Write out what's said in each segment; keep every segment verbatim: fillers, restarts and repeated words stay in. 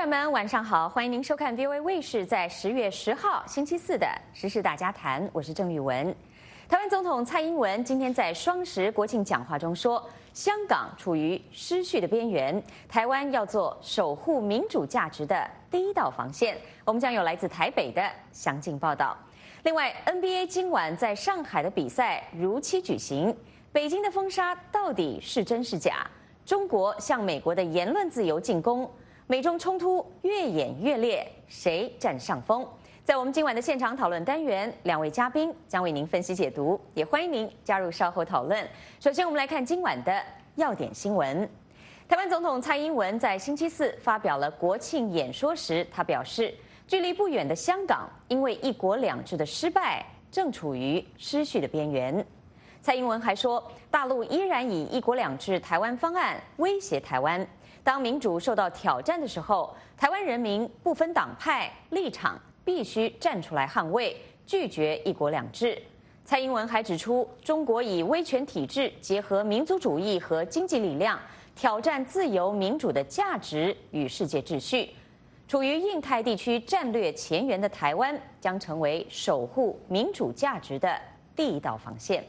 友们，晚上好！欢迎您收看 V O A 卫视在十月十号星期四的《时事大家谈》，我是郑玉文。台湾总统蔡英文今天在双十国庆讲话中说，香港处于失序的边缘，台湾要做守护民主价值的第一道防线。我们将有来自台北的详尽报道。另外 ，N B A 今晚在上海的比赛如期举行，北京的封杀到底是真是假？中国向美国的言论自由进攻。美中冲突越演越烈，谁占上风？在我们今晚的现场讨论单元，两位嘉宾将为您分析解读，也欢迎您加入稍后讨论。首先，我们来看今晚的要点新闻。台湾总统蔡英文在星期四发表了国庆演说时，他表示，距离不远的香港因为一国两制的失败，正处于失序的边缘。蔡英文还说，大陆依然以一国两制台湾方案威胁台湾。当民主受到挑战的时候，台湾人民不分党派立场，必须站出来捍卫，拒绝一国两制。蔡英文还指出，中国以威权体制结合民族主义和经济力量，挑战自由民主的价值与世界秩序。处于印太地区战略前沿的台湾，将成为守护民主价值的第一道防线。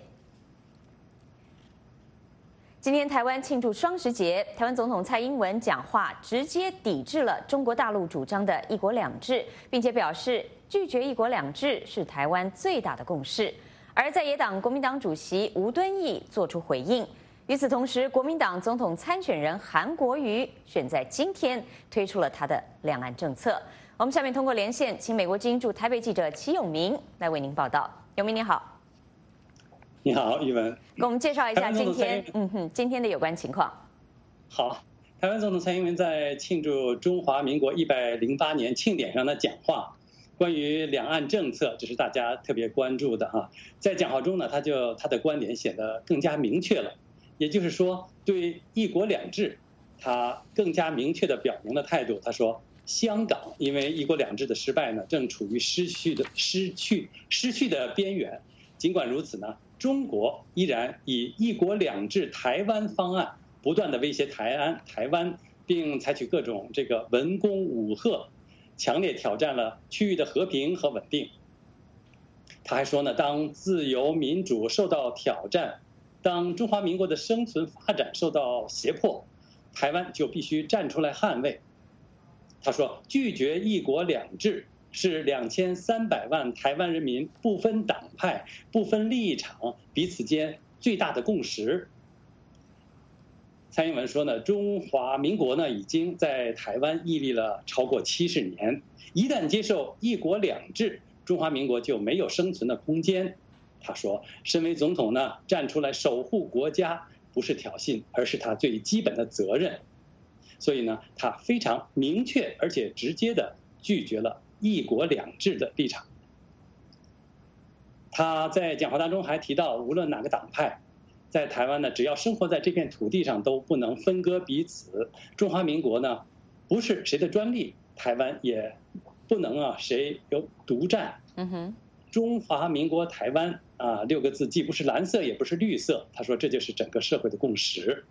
今天台湾庆祝双十节，台湾总统蔡英文讲话直接抵制了中国大陆主张的一国两制，并且表示拒绝一国两制是台湾最大的共识。而在野党国民党主席吴敦义作出回应。与此同时，国民党总统参选人韩国瑜选在今天推出了他的两岸政策。我们下面通过连线，请美国之音驻台北记者齐永明来为您报道。永明你好。 你好，玉文， 给我们介绍一下今天，嗯哼，今天的有关情况。 好，台湾总统蔡英文在庆祝中华民国一百零八年庆典上的讲话，关于两岸政策，这是大家特别关注的哈。在讲话中呢，他就他的观点显得更加明确了，也就是说，对一国两制，他更加明确的表明了态度。他说，香港因为一国两制的失败呢，正处于失去的失去失去的边缘。尽管如此呢，中国依然以一国两制台湾方案不断的威胁台湾，台湾，并采取各种这个文攻武吓，强烈挑战了区域的和平和稳定。他还说呢，当自由民主受到挑战，当中华民国的生存发展受到胁迫，台湾就必须站出来捍卫。他说，拒绝一国两制是两千三百万台湾人民不分党派、不分立场彼此间最大的共识。蔡英文说呢，中华民国呢已经在台湾屹立了超过七十年，一旦接受一国两制，中华民国就没有生存的空间。他说，身为总统呢，站出来守护国家，不是挑衅，而是他最基本的责任。所以呢，他非常明确而且直接的拒绝了一国两制的立场。他在讲话当中还提到，无论哪个党派，在台湾呢，只要生活在这片土地上，都不能分割彼此。中华民国呢，不是谁的专利，台湾也不能啊谁有独占。嗯哼，中华民国台湾啊六个字既不是蓝色也不是绿色，他说这就是整个社会的共识。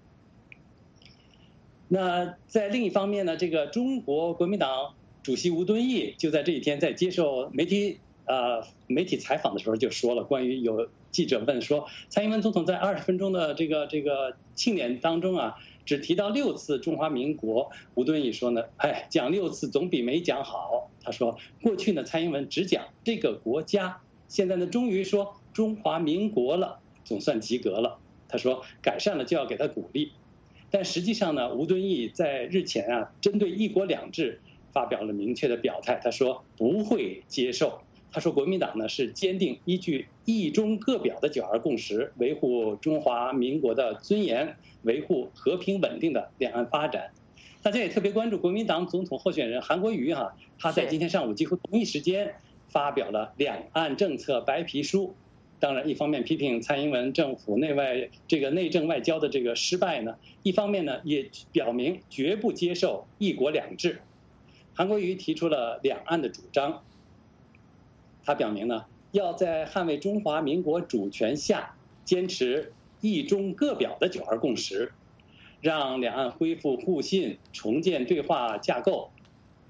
那在另一方面呢，这个中国国民党主席吴敦义就在这一天在接受媒体呃媒体采访的时候就说了，关于有记者问说，蔡英文总统在二十分钟的这个这个庆典当中啊，只提到六次中华民国。吴敦义说呢，哎，讲六次总比没讲好。他说，过去呢蔡英文只讲这个国家，现在呢终于说中华民国了，总算及格了。他说改善了就要给他鼓励。但实际上呢，吴敦义在日前啊，针对一国两制发表了明确的表态，他说不会接受。他说国民党呢是坚定依据一中各表的九二共识，维护中华民国的尊严，维护和平稳定的两岸发展。大家也特别关注国民党总统候选人韩国瑜哈，他在今天上午几乎同一时间发表了两岸政策白皮书。当然，一方面批评蔡英文政府内外这个内政外交的这个失败呢，一方面呢也表明绝不接受一国两制。韩国瑜提出了两岸的主张，他表明呢，要在捍卫中华民国主权下，坚持一中各表的九二共识，让两岸恢复互信，重建对话架构，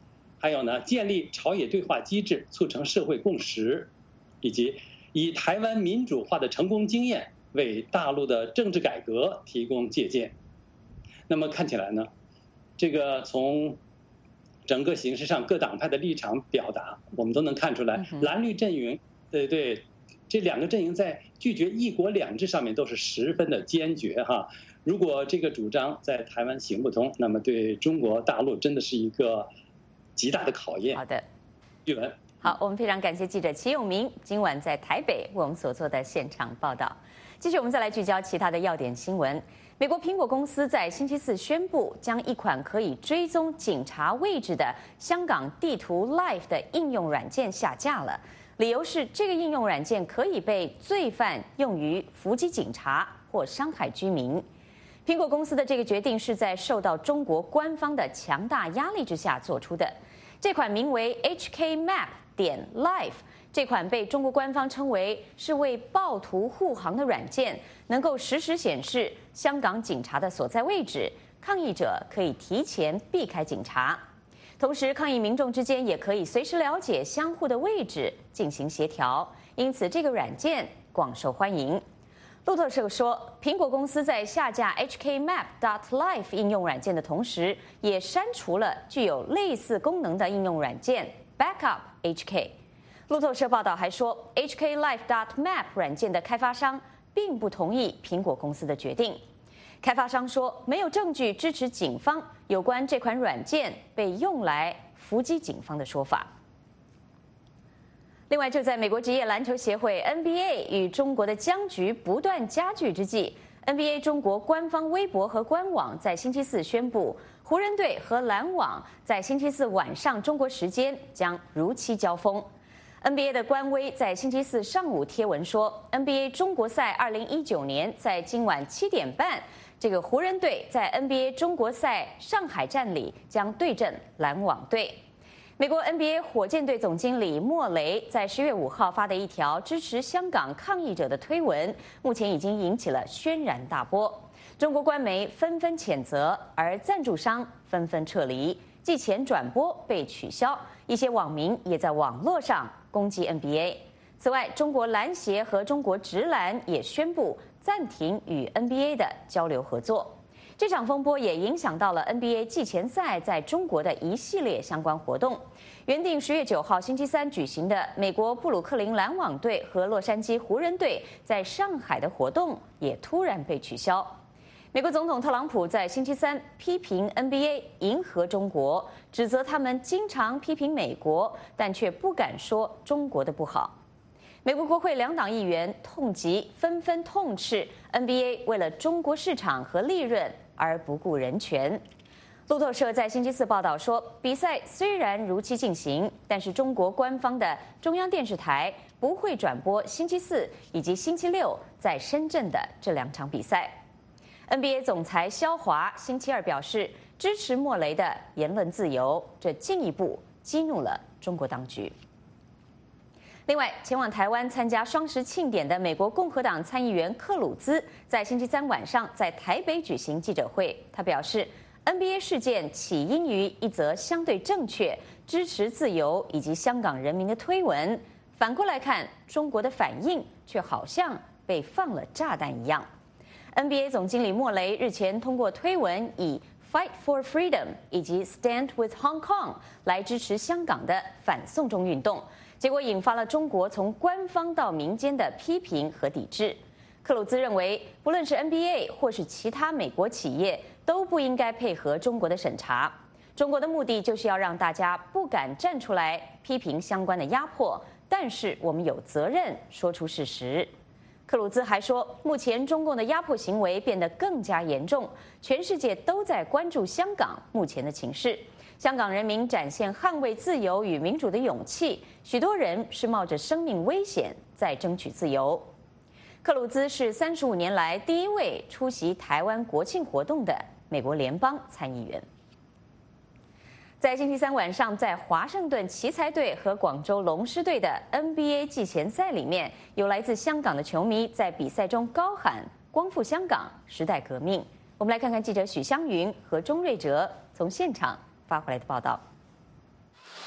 还有呢，建立朝野对话机制，促成社会共识，以及以台湾民主化的成功经验为大陆的政治改革提供借鉴。那么看起来呢，这个从整个形势上各党派的立场表达，我们都能看出来，蓝绿阵营，对对，这两个阵营在拒绝一国两制上面都是十分的坚决哈。如果这个主张在台湾行不通，那么对中国大陆真的是一个极大的考验。 好的， 玉文。 好，我们非常感谢记者齐永明今晚在台北为我们所做的现场报道。继续，我们再来聚焦其他的要点新闻。美国苹果公司在星期四宣布，将一款可以追踪警察位置的香港地图 Live 的应用软件下架了。理由是，这个应用软件可以被罪犯用于伏击警察或伤害居民。苹果公司的这个决定是在受到中国官方的强大压力之下做出的。这款名为 H K Map 点 Live 这款被中国官方称为是为暴徒护航的软件，能够实时显示香港警察的所在位置，抗议者可以提前避开警察。同时，抗议民众之间也可以随时了解相互的位置，进行协调，因此这个软件广受欢迎。路透社说，苹果公司在下架 H K Map dot Live 应用软件的同时，也删除了具有类似功能的应用软件 Backup H K。路透社报道还说 ，H K Live dot Map 软件的开发商并不同意苹果公司的决定。开发商说，没有证据支持警方有关这款软件被用来伏击警方的说法。另外，就在美国职业篮球协会 N B A 与中国的僵局不断加剧之际 ，N B A 中国官方微博和官网在星期四宣布，湖人队和篮网在星期四晚上中国时间将如期交锋。N B A 的官微在星期四上午贴文说 ，N B A 中国赛二零一九年在今晚七点半，这个湖人队在 N B A 中国赛上海站里将对阵篮网队。美国 N B A 火箭队总经理莫雷在十月五号发的一条支持香港抗议者的推文，目前已经引起了轩然大波。中国官媒纷纷谴责，而赞助商纷纷撤离，季前转播被取消，一些网民也在网络上攻击 N B A。此外，中国篮协和中国职篮也宣布暂停与 N B A 的交流合作。这场风波也影响到了 N B A 季前赛在中国的一系列相关活动。原定十月九号星期三举行的美国布鲁克林篮网队和洛杉矶湖人队在上海的活动也突然被取消。美国总统特朗普在星期三批评 N B A 迎合中国，指责他们经常批评美国，但却不敢说中国的不好。美国国会两党议员痛击，纷纷痛斥 N B A 为了中国市场和利润而不顾人权。路透社在星期四报道说，比赛虽然如期进行，但是中国官方的中央电视台不会转播星期四以及星期六在深圳的这两场比赛。N B A 总裁肖华星期二表示支持莫雷的言论自由，这进一步激怒了中国当局。另外，前往台湾参加双十庆典的美国共和党参议员克鲁兹在星期三晚上在台北举行记者会，他表示 N B A 事件起因于一则相对正确、支持自由以及香港人民的推文，反过来看，中国的反应却好像被放了炸弹一样。N B A 总经理莫雷日前通过推文以 Fight for Freedom 以及 Stand with Hong Kong 来支持香港的反送中运动，结果引发了中国从官方到民间的批评和抵制。克鲁兹认为，不论是 N B A 或是其他美国企业，都不应该配合中国的审查。中国的目的就是要让大家不敢站出来批评相关的压迫，但是我们有责任说出事实。克鲁兹还说，目前中共的压迫行为变得更加严重，全世界都在关注香港目前的情势。香港人民展现捍卫自由与民主的勇气，许多人是冒着生命危险在争取自由。克鲁兹是三十五年来第一位出席台湾国庆活动的美国联邦参议员。在星期三晚上，在华盛顿奇才队和广州龙狮队的 N B A 季前赛里面，有来自香港的球迷在比赛中高喊“光复香港，时代革命”。我们来看看记者许湘云和钟瑞哲从现场发回来的报道。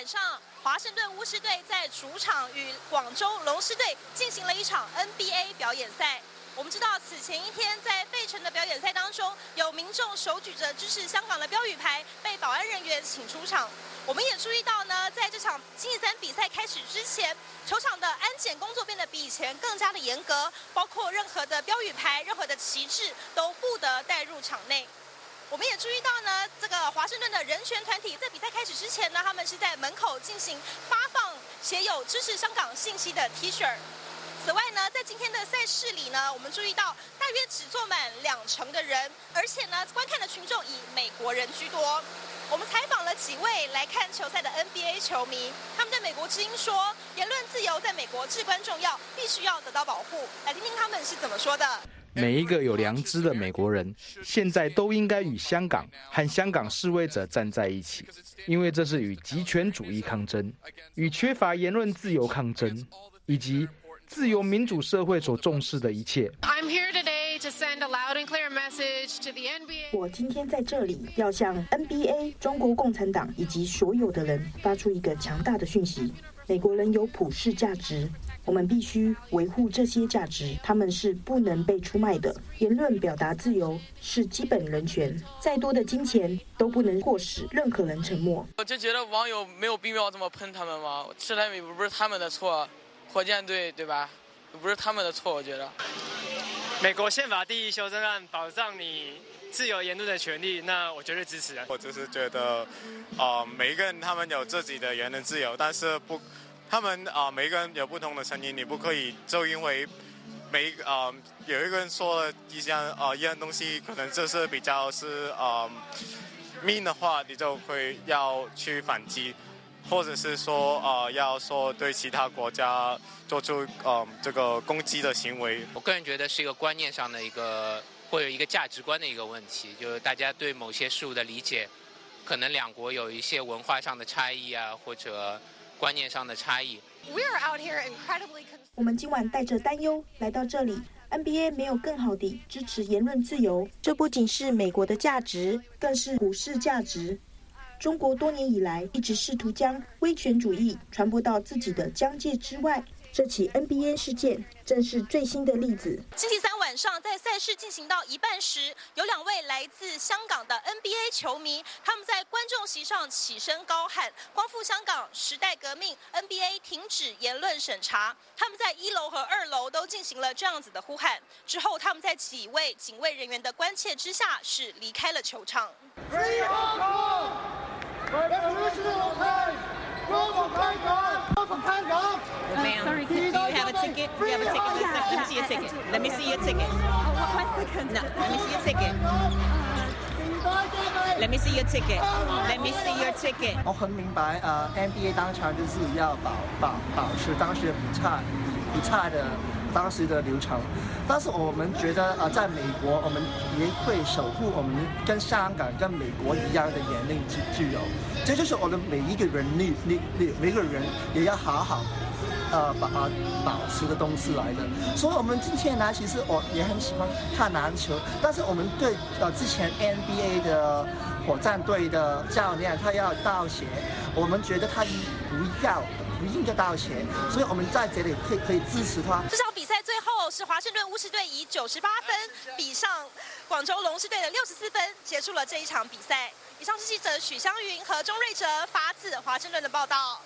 上，华盛顿巫师队在主场与广州龙狮队进行了一场 N B A 表演赛。我们知道，此前一天在费城的表演赛当中，有民众手举着支持香港的标语牌，被保安人员请出场。我们也注意到呢，在这场星期三比赛开始之前，球场的安检工作变得比以前更加的严格，包括任何的标语牌、任何的旗帜都不得带入场内。我们也注意到呢，这个华盛顿的人权团体在比赛开始之前呢，他们是在门口进行发放写有支持香港信息的 T 恤。此外呢，在今天的赛事里呢，我们注意到大约只坐满两成的人，而且呢，观看的群众以美国人居多。我们采访了几位来看球赛的 N B A 球迷，他们对美国之音说，言论自由在美国至关重要，必须要得到保护。来听听他们是怎么说的。 每一个有良知的美国人，现在都应该与香港和香港示威者站在一起，因为这是与极权主义抗争，与缺乏言论自由抗争，以及自由民主社会所重视的一切。 I'm here today to send a loud and clear message to the N B A. 我今天在这里要向 N B A、中国共产党以及所有的人发出一个强大的讯息：美国人有普世价值，我们必须维护这些价值，他们是不能被出卖的。言论表达自由是基本人权，再多的金钱都不能迫使任何人沉默。 我就觉得网友没有必要这么喷他们嘛，吃台米不是他们的错。火箭队对吧？不是他们的错，我觉得。 美国宪法第一修正案保障你自由言论的权利，那我绝对支持啊。 我就是觉得，呃，每一个人他们有自己的言论自由，但是不，他们啊、呃，每一个人有不同的声音，你不可以就因为每啊、呃、有一个人说了一样啊、呃、一样东西，可能就是比较是啊、呃、mean 的话，你就会要去反击。或者是说，呃，要说对其他国家做出呃这个攻击的行为， 我个人觉得是一个观念上的一个，或者一个价值观的一个问题，就是大家对某些事物的理解，可能两国有一些文化上的差异啊，或者观念上的差异。 我们今晚带着担忧来到这里。N B A 没有更好地支持言论自由，这不仅是美国的价值，更是普世价值。中国多年以来一直试图将威权主义传播到自己的疆界之外，这起 N B A 事件正是最新的例子。 星期三晚上，在赛事进行到一半时，有两位来自香港的 N B A 球迷，他们在观众席上起身高喊“光复香港，时代革命 ”，N B A 停止言论审查。他们在一楼和二楼都进行了这样子的呼喊。之后，他们在几位警卫人员的关切之下，是离开了球场。Free Hong Kong! Revolutionary time! Go for Hong Kong! Go for Hong Kong! Ma'am, sorry, do you have a ticket? Do you have a ticket? Let me see your ticket. Let me see your ticket. Oh, one second. No, let me see your ticket. Let me see your ticket. Let me see your ticket. 我很明白，呃 ，N B A 当场就是要保保保持当时不差不差的当时的流程，但是我们觉得，呃，在美国，我们也会守护我们跟香港、跟美国一样的言论自自由，这就是我们每一个人力力力每个人也要好好。呃，保呃保持的东西来的，所以我们今天呢，其实我也很喜欢看篮球，但是我们对呃之前 N B A 的火箭队的教练他要道歉，我们觉得他不要不应该道歉，所以我们在这里可以可以支持他。 这场比赛最后是华盛顿巫师队以九十八分比上广州龙狮队的六十四分，结束了这一场比赛。以上是记者许湘云和钟瑞哲发自华盛顿的报道。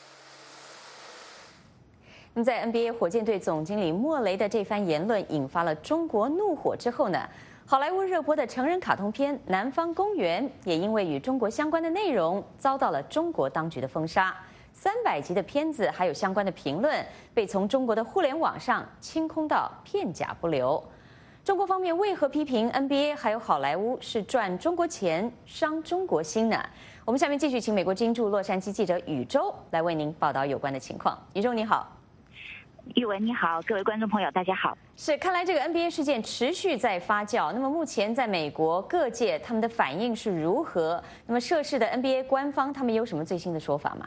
那么在 N B A 火箭队总经理莫雷的这番言论引发了中国怒火之后呢，好莱坞热播的成人卡通片《南方公园》也因为与中国相关的内容遭到了中国当局的封杀，三百集的片子还有相关的评论被从中国的互联网上清空到片甲不留。中国方面为何批评 N B A 还有好莱坞是赚中国钱伤中国心呢？我们下面继续请美国之音驻洛杉矶记者宇宙来为您报道有关的情况。宇宙你好。 玉文你好，各位观众朋友大家好。 是，看来这个 N B A 事件持续在发酵。那么目前在美国各界他们的反应是如何？那么涉事的 N B A 官方他们有什么最新的说法吗？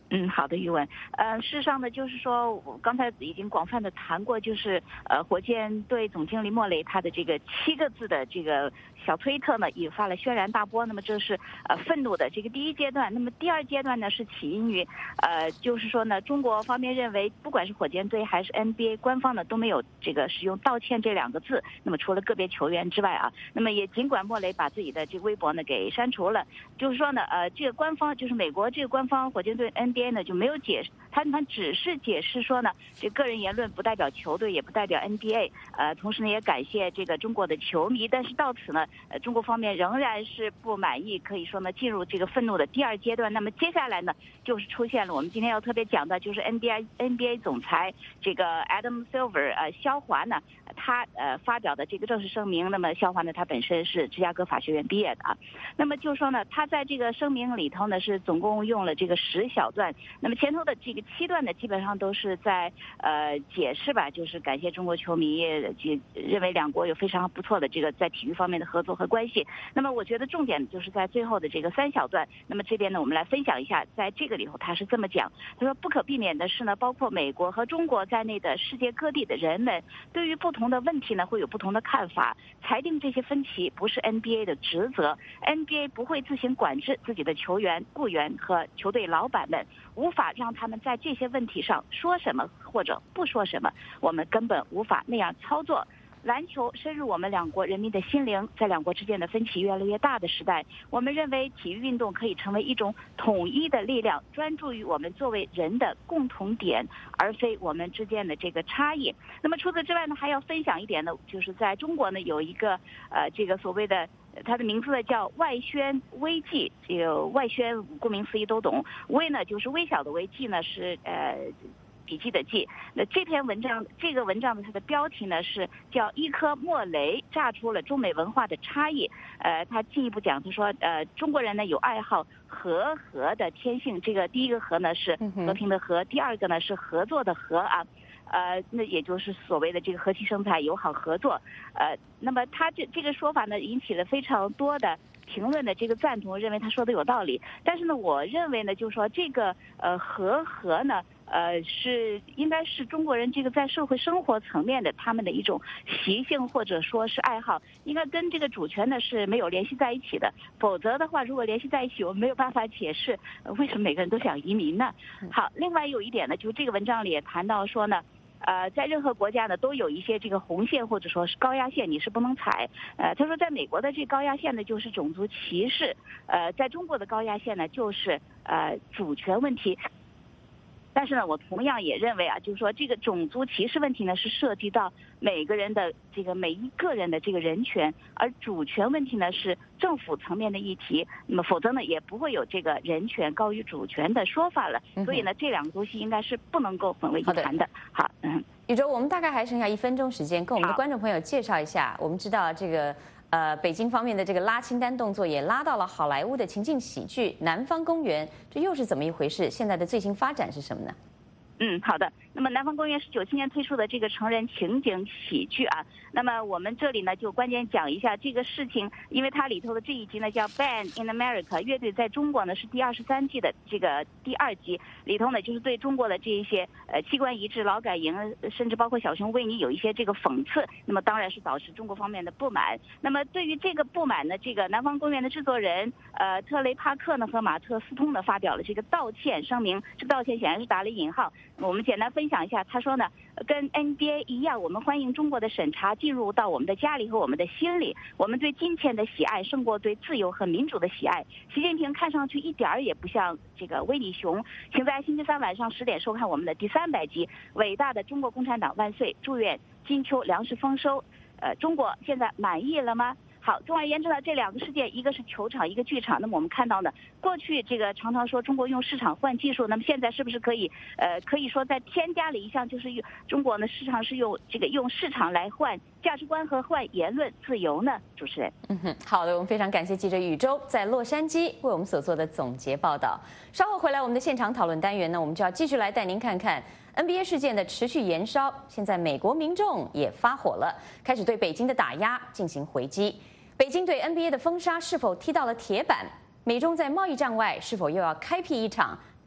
嗯，好的，余文。呃，事实上呢，就是说，我刚才已经广泛的谈过，就是呃，火箭队总经理莫雷他的这个七个字的这个小推特呢，引发了轩然大波。那么这是呃愤怒的这个第一阶段。那么第二阶段呢，是起因于呃，就是说呢，中国方面认为，不管是火箭队还是 N B A 官方呢，都没有这个使用道歉这两个字。那么除了个别球员之外啊，那么也尽管莫雷把自己的这个微博呢给删除了，就是说呢，呃，这个官方就是美国这个官方火箭队 N B A 呢就没有解释，他们只是解释说呢，这个人言论不代表球队，也不代表 N B A。呃，同时呢也感谢这个中国的球迷，但是到此呢，呃，中国方面仍然是不满意，可以说呢进入这个愤怒的第二阶段。那么接下来呢，就是出现了我们今天要特别讲的，就是 N B A N B A 总裁这个 Adam Silver 呃肖华呢，他呃发表的这个正式声明。那么肖华呢，他本身是芝加哥法学院毕业的啊。那么就说呢，他在这个声明里头呢是总共用了这个十小段。那么前头的这个七段呢，基本上都是在呃解释吧，就是感谢中国球迷，就认为两国有非常不错的这个在体育方面的合作和关系。那么我觉得重点就是在最后的这个三小段。那么这边呢，我们来分享一下，在这个里头他是这么讲，他说不可避免的是呢，包括美国和中国在内的世界各地的人们，对于不同的问题呢会有不同的看法，裁定这些分歧不是 N B A 的职责 ，N B A 不会自行管制自己的球员、雇员和球队老板们，无法让他们在这些问题上说什么或者不说什么，我们根本无法那样操作。篮球深入我们两国人民的心灵，在两国之间的分歧越来越大的时代，我们认为体育运动可以成为一种统一的力量，专注于我们作为人的共同点，而非我们之间的这个差异。那么除此之外呢，还要分享一点呢，就是在中国呢有一个呃这个所谓的它的名字呢叫外宣微记，这个外宣顾名思义都懂，微呢就是微小的微，记呢是呃笔记的记。那这篇文章，这个文章的它的标题呢是叫伊科莫雷炸出了中美文化的差异。呃，他进一步讲，他说，呃，中国人呢有爱好和和的天性。这个第一个和呢是和平的和，第二个呢是合作的和啊。呃，那也就是所谓的这个和气生财、友好合作。呃，那么他这这个说法呢，引起了非常多的评论的这个赞同，认为他说的有道理。但是呢，我认为呢，就是说这个呃和和呢，呃是应该是中国人这个在社会生活层面的他们的一种习性或者说是爱好，应该跟这个主权呢是没有联系在一起的。否则的话，如果联系在一起，我们没有办法解释、呃、为什么每个人都想移民呢？好，另外有一点呢，就是这个文章里也谈到说呢。呃，在任何国家呢，都有一些这个红线或者说是高压线，你是不能踩。呃，他说，在美国的这高压线呢，就是种族歧视；呃，在中国的高压线呢，就是呃主权问题。但是呢，我同样也认为啊，就是说这个种族歧视问题呢，是涉及到每个人的这个每一个人的这个人权，而主权问题呢是政府层面的议题。那么否则呢，也不会有这个人权高于主权的说法了。所以呢，这两个东西应该是不能够混为一谈的。好，嗯， 宇宙，我们大概还剩下一分钟时间，跟我们的观众朋友介绍一下。我们知道这个。呃，北京方面的这个拉清单动作也拉到了好莱坞的情境喜剧《南方公园》，这又是怎么一回事？现在的最新发展是什么呢？ 嗯，好的。那么《南方公园》是九七年推出的这个成人情景喜剧啊。那么我们这里呢就关键讲一下这个事情，因为它里头的这一集呢叫 Band in America 乐队在中国呢是第二十三季的这个第二集，里头呢就是对中国的这一些呃器官移植、劳改营，甚至包括小熊维尼有一些这个讽刺，那么当然是导致中国方面的不满。那么对于这个不满呢，这个《南方公园》的制作人呃特雷帕克呢和马特斯通呢发表了这个道歉声明，这个道歉显然是打了引号。我们简单分享一下，他说呢，跟 N B A 一样，我们欢迎中国的审查进入到我们的家里和我们的心里。我们对金钱的喜爱胜过对自由和民主的喜爱。习近平看上去一点儿也不像这个维尼熊。请在星期三晚上十点收看我们的第三百集《伟大的中国共产党万岁》，祝愿金秋粮食丰收。呃，中国现在满意了吗？好，总而言之呢，这两个事件，一个是球场，一个剧场。那么我们看到呢，过去这个常常说中国用市场换技术，那么现在是不是可以呃可以说再添加了一项，就是用中国呢市场是用这个用市场来换价值观和换言论自由呢？主持人， 嗯哼，好的，我们非常感谢记者宇宙在洛杉矶为我们所做的总结报道。稍后回来我们的现场讨论单元呢，我们就要继续来带您看看。N B A 事件的持续延烧，现在美国民众也发火了，开始对北京的打压进行回击。北京对 N B A 的封杀是否踢到了铁板？美中在贸易战外是否又要开辟一场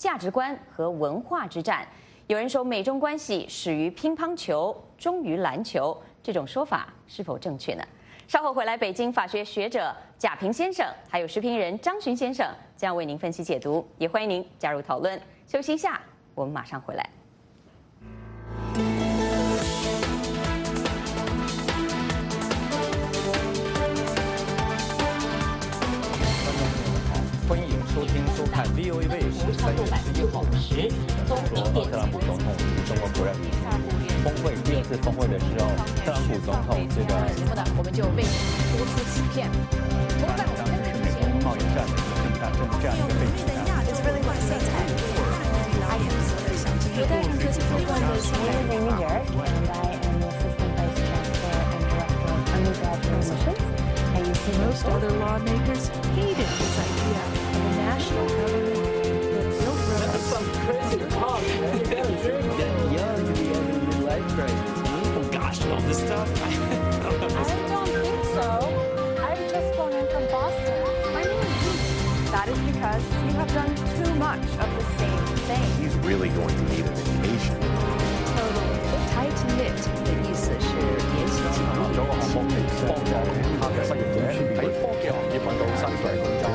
价值观和文化之战。有人说美中关系始于乒乓球，终于篮球，这种说法是否正确呢？稍后回来，北京法学学者贾平先生，还有时评人张巡先生将为您分析解读，也欢迎您加入讨论。休息一下，我们马上回来。 欢迎收听收看 V O A 卫视三月十一号时，说特朗普总统与中国国人峰会第二次峰会的时候，特朗普总统这个节目呢，我们就为您播出此片。 当时是美国贸易战的一个这么这样一个背景下。 Most other lawmakers hated this idea of a national government that built roads. That's some crazy talk, man. You gotta drink that young to be able to do life crisis. Oh gosh, all this stuff. I don't know. I don't think so. I've just flown in from Boston. My name is Luke. That is because you have done too much of the same thing. He's really going to need an vacation. Totally. Tight-knit 的意思是联系紧密。 中國航空公司幫助其他嘅失業者喺科技行業揾到薪水工作。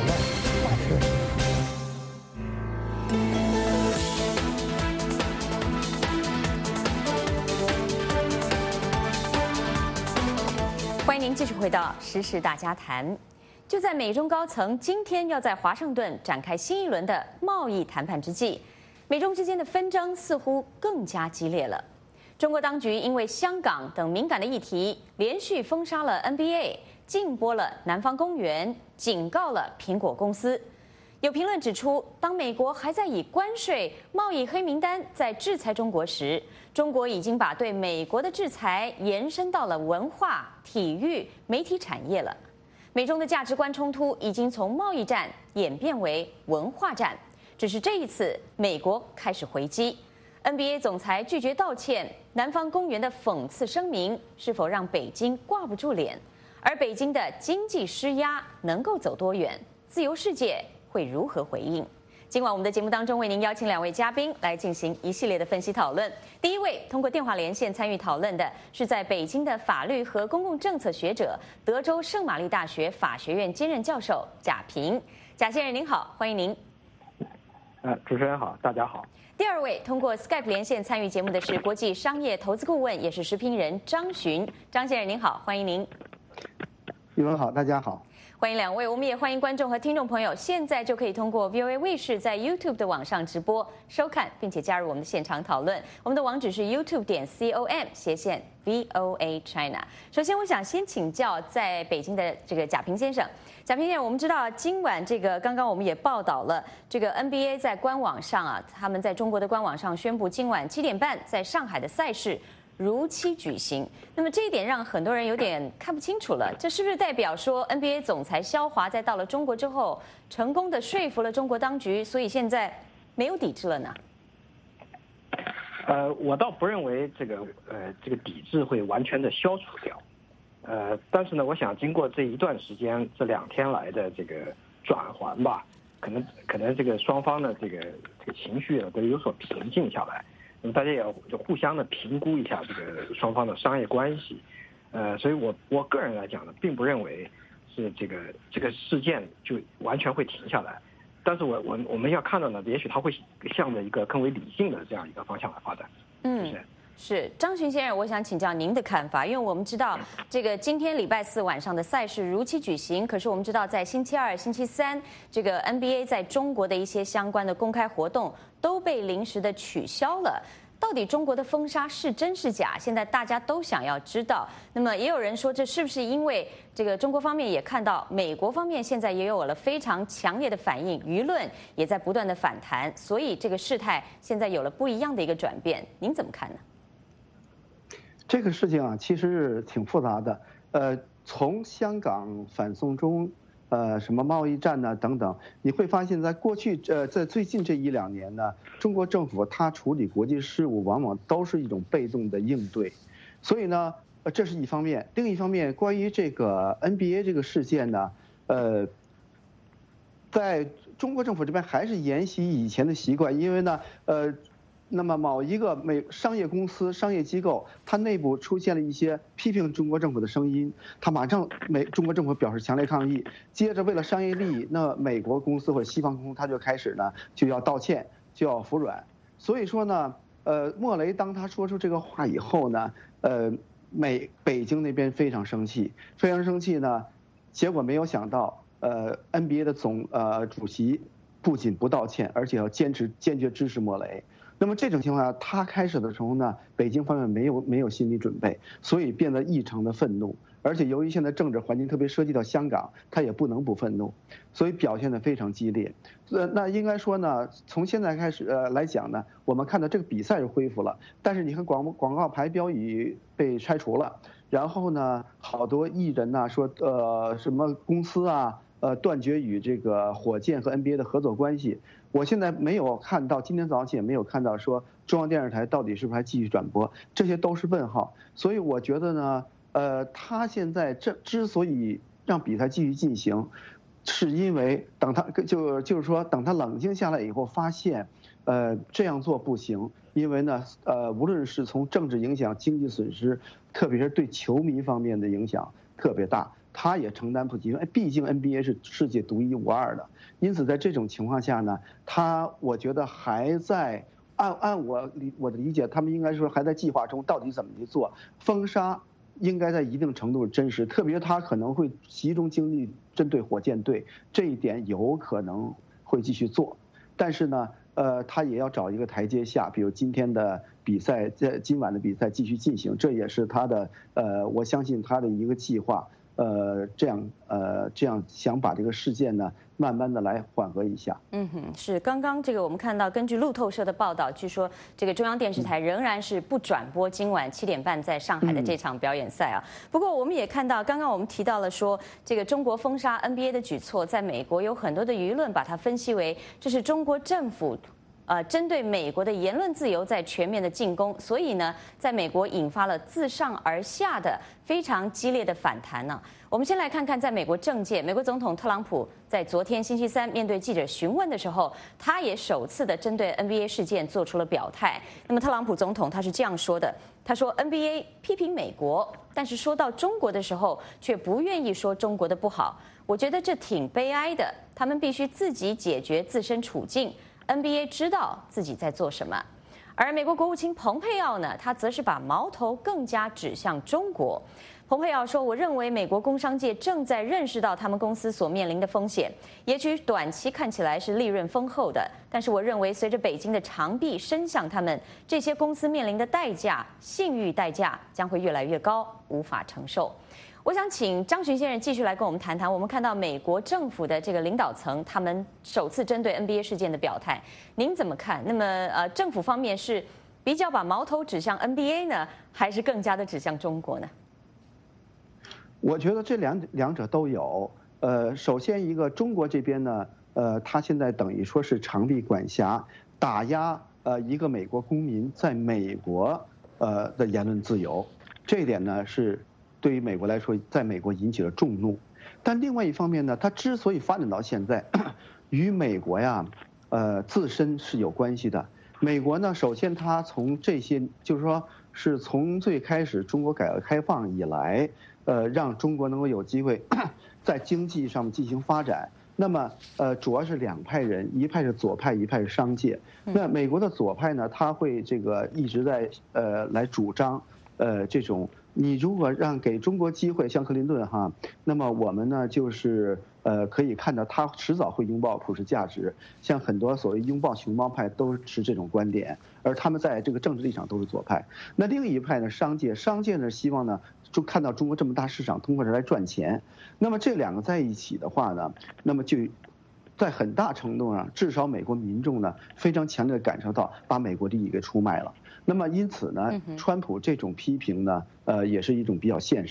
欢迎您继续回到时事大家谈。就在美中高层今天要在华盛顿展开新一轮的贸易谈判之际，美中之间的纷争似乎更加激烈了。中国当局因为香港等敏感的议题，连续封杀了 N B A， 禁播了南方公园，警告了苹果公司。有评论指出，当美国还在以关税、贸易黑名单在制裁中国时，中国已经把对美国的制裁延伸到了文化、体育、媒体产业了。美中的价值观冲突已经从贸易战演变为文化战，只是这一次美国开始回击。N B A 总裁拒绝道歉，南方公园的讽刺声明是否让北京挂不住脸？而北京的经济施压能够走多远？自由世界会如何回应？今晚我们的节目当中为您邀请两位嘉宾来进行一系列的分析讨论。第一位通过电话连线参与讨论的是在北京的法律和公共政策学者、德州圣玛丽大学法学院兼任教授贾平。贾先生您好，欢迎您。 呃，主持人好，大家好。 第二位通过 Skype 连线参与节目的是国际商业投资顾问，也是时评人张巡。张先生您好，欢迎您。 宇文好，大家好。 欢迎两位，我们也欢迎观众和听众朋友，现在就可以通过 V O A 卫视在 YouTube 的网上直播收看，并且加入我们的现场讨论。我们的网址是 YouTube 点 com 斜线 V O A China。首先，我想先请教在北京的这个贾平先生。贾平先生，我们知道今晚这个刚刚我们也报道了，这个 N B A 在官网上啊，他们在中国的官网上宣布，今晚七点半在上海的赛事如期举行。那么这一点让很多人有点看不清楚了，这是不是代表说 N B A 总裁肖华在到了中国之后，成功的说服了中国当局，所以现在没有抵制了呢？ 呃，我倒不认为这个呃这个抵制会完全的消除掉。呃，但是呢，我想经过这一段时间，这两天来的这个转环吧，可能可能这个双方的这个这个情绪呢都有所平静下来。那么大家也要就互相的评估一下这个双方的商业关系。呃，所以我我个人来讲呢，并不认为是这个这个事件就完全会停下来。但是我我我们要看到呢，也许它会向着一个更为理性的这样一个方向来发展。 嗯。是张巡先生，我想请教您的看法，因为我们知道这个今天礼拜四晚上的赛事如期举行，可是我们知道在星期二、星期三，这个 N B A 在中国的一些相关的公开活动都被临时的取消了。到底中国的封杀是真是假？现在大家都想要知道。那么也有人说，这是不是因为这个中国方面也看到美国方面现在也有了非常强烈的反应，舆论也在不断的反弹，所以这个事态现在有了不一样的一个转变。您怎么看呢？ 这个事情啊，其实是挺复杂的。呃，从香港反送中，呃，什么贸易战呢等等，你会发现在过去呃，在最近这一两年呢，中国政府它处理国际事务往往都是一种被动的应对，所以呢，呃，这是一方面。另一方面，关于这个 N B A 这个事件呢，呃，在中国政府这边还是沿袭以前的习惯，因为呢，呃，那么某一个美商业公司、商业机构，它内部出现了一些批评中国政府的声音，它马上美中国政府表示强烈抗议。接着为了商业利益，那美国公司或者西方公司，它就开始呢就要道歉，就要服软。所以说呢，呃，莫雷当他说出这个话以后呢，呃，美北京那边非常生气，非常生气呢，结果没有想到，呃 ，N B A 的总呃主席不仅不道歉，而且要坚持坚决支持莫雷。那么这种情况下，他开始的时候呢，北京方面没有没有心理准备，所以变得异常的愤怒。而且由于现在政治环境特别涉及到香港，他也不能不愤怒，所以表现得非常激烈。呃，那应该说呢，从现在开始呃来讲呢，我们看到这个比赛是恢复了，但是你看广广告牌标语被拆除了，然后呢，好多艺人呐、啊、说呃什么公司啊。呃，断绝与这个火箭和 N B A 的合作关系。我现在没有看到，今天早上也没有看到说中央电视台到底是不是还继续转播，这些都是问号。所以我觉得呢，呃，他现在这之所以让比赛继续进行，是因为等他就就是说等他冷静下来以后，发现，呃，这样做不行，因为呢，呃，无论是从政治影响、经济损失，特别是对球迷方面的影响特别大。他也承担不起，因为毕竟 N B A 是世界独一无二的，因此在这种情况下呢，他我觉得还在按按我理我的理解，他们应该说还在计划中，到底怎么去做封杀，应该在一定程度真实，特别他可能会集中精力针对火箭队，这一点有可能会继续做，但是呢，呃，他也要找一个台阶下，比如今天的比赛，在今晚的比赛继续进行，这也是他的呃，我相信他的一个计划。呃，这样呃，这样想把这个事件呢，慢慢的来缓和一下。 嗯哼，是刚刚这个我们看到，根据路透社的报道，据说这个中央电视台仍然是不转播今晚七点半在上海的这场表演赛啊。不过我们也看到，刚刚我们提到了说，这个中国封杀 N B A 的举措，在美国有很多的舆论把它分析为这是中国政府。呃，针对美国的言论自由在全面的进攻，所以呢，在美国引发了自上而下的非常激烈的反弹呢、啊。我们先来看看，在美国政界，美国总统特朗普在昨天星期三面对记者询问的时候，他也首次的针对 N B A 事件做出了表态。那么，特朗普总统他是这样说的：他说 ，N B A 批评美国，但是说到中国的时候，却不愿意说中国的不好。我觉得这挺悲哀的，他们必须自己解决自身处境。N B A 知道自己在做什么，而美国国务卿蓬佩奥呢，他则是把矛头更加指向中国。蓬佩奥说：“我认为美国工商界正在认识到他们公司所面临的风险，也许短期看起来是利润丰厚的，但是我认为随着北京的长臂伸向他们，这些公司面临的代价，信誉代价将会越来越高，无法承受。”我想请张巡先生继续来跟我们谈谈。我们看到美国政府的这个领导层，他们首次针对 N B A 事件的表态，您怎么看？那么，呃，政府方面是比较把矛头指向 N B A 呢，还是更加的指向中国呢？ 我觉得这两两者都有。呃，首先一个中国这边呢，呃，他现在等于说是长臂管辖，打压呃一个美国公民在美国呃的言论自由，这一点呢是。对于美国来说，在美国引起了众怒，但另外一方面呢，它之所以发展到现在，与美国呀，呃，自身是有关系的。美国呢，首先它从这些，就是说，是从最开始中国改革开放以来，呃，让中国能够有机会在经济上面进行发展。那么，呃，主要是两派人，一派是左派，一派是商界。那美国的左派呢，他会这个一直在呃来主张，呃，这种。你如果让给中国机会，像克林顿哈，那么我们呢就是呃可以看到他迟早会拥抱普世价值，像很多所谓拥抱熊猫派都持这种观点，而他们在这个政治立场都是左派。那另一派呢，商界，商界呢希望呢就看到中国这么大市场，通过这来赚钱。那么这两个在一起的话呢，那么就。在很大程度上，至少美国民众呢非常强烈的感受到把美国利益给出卖了。那么因此呢，川普这种批评呢，呃，也是一种比较现实的。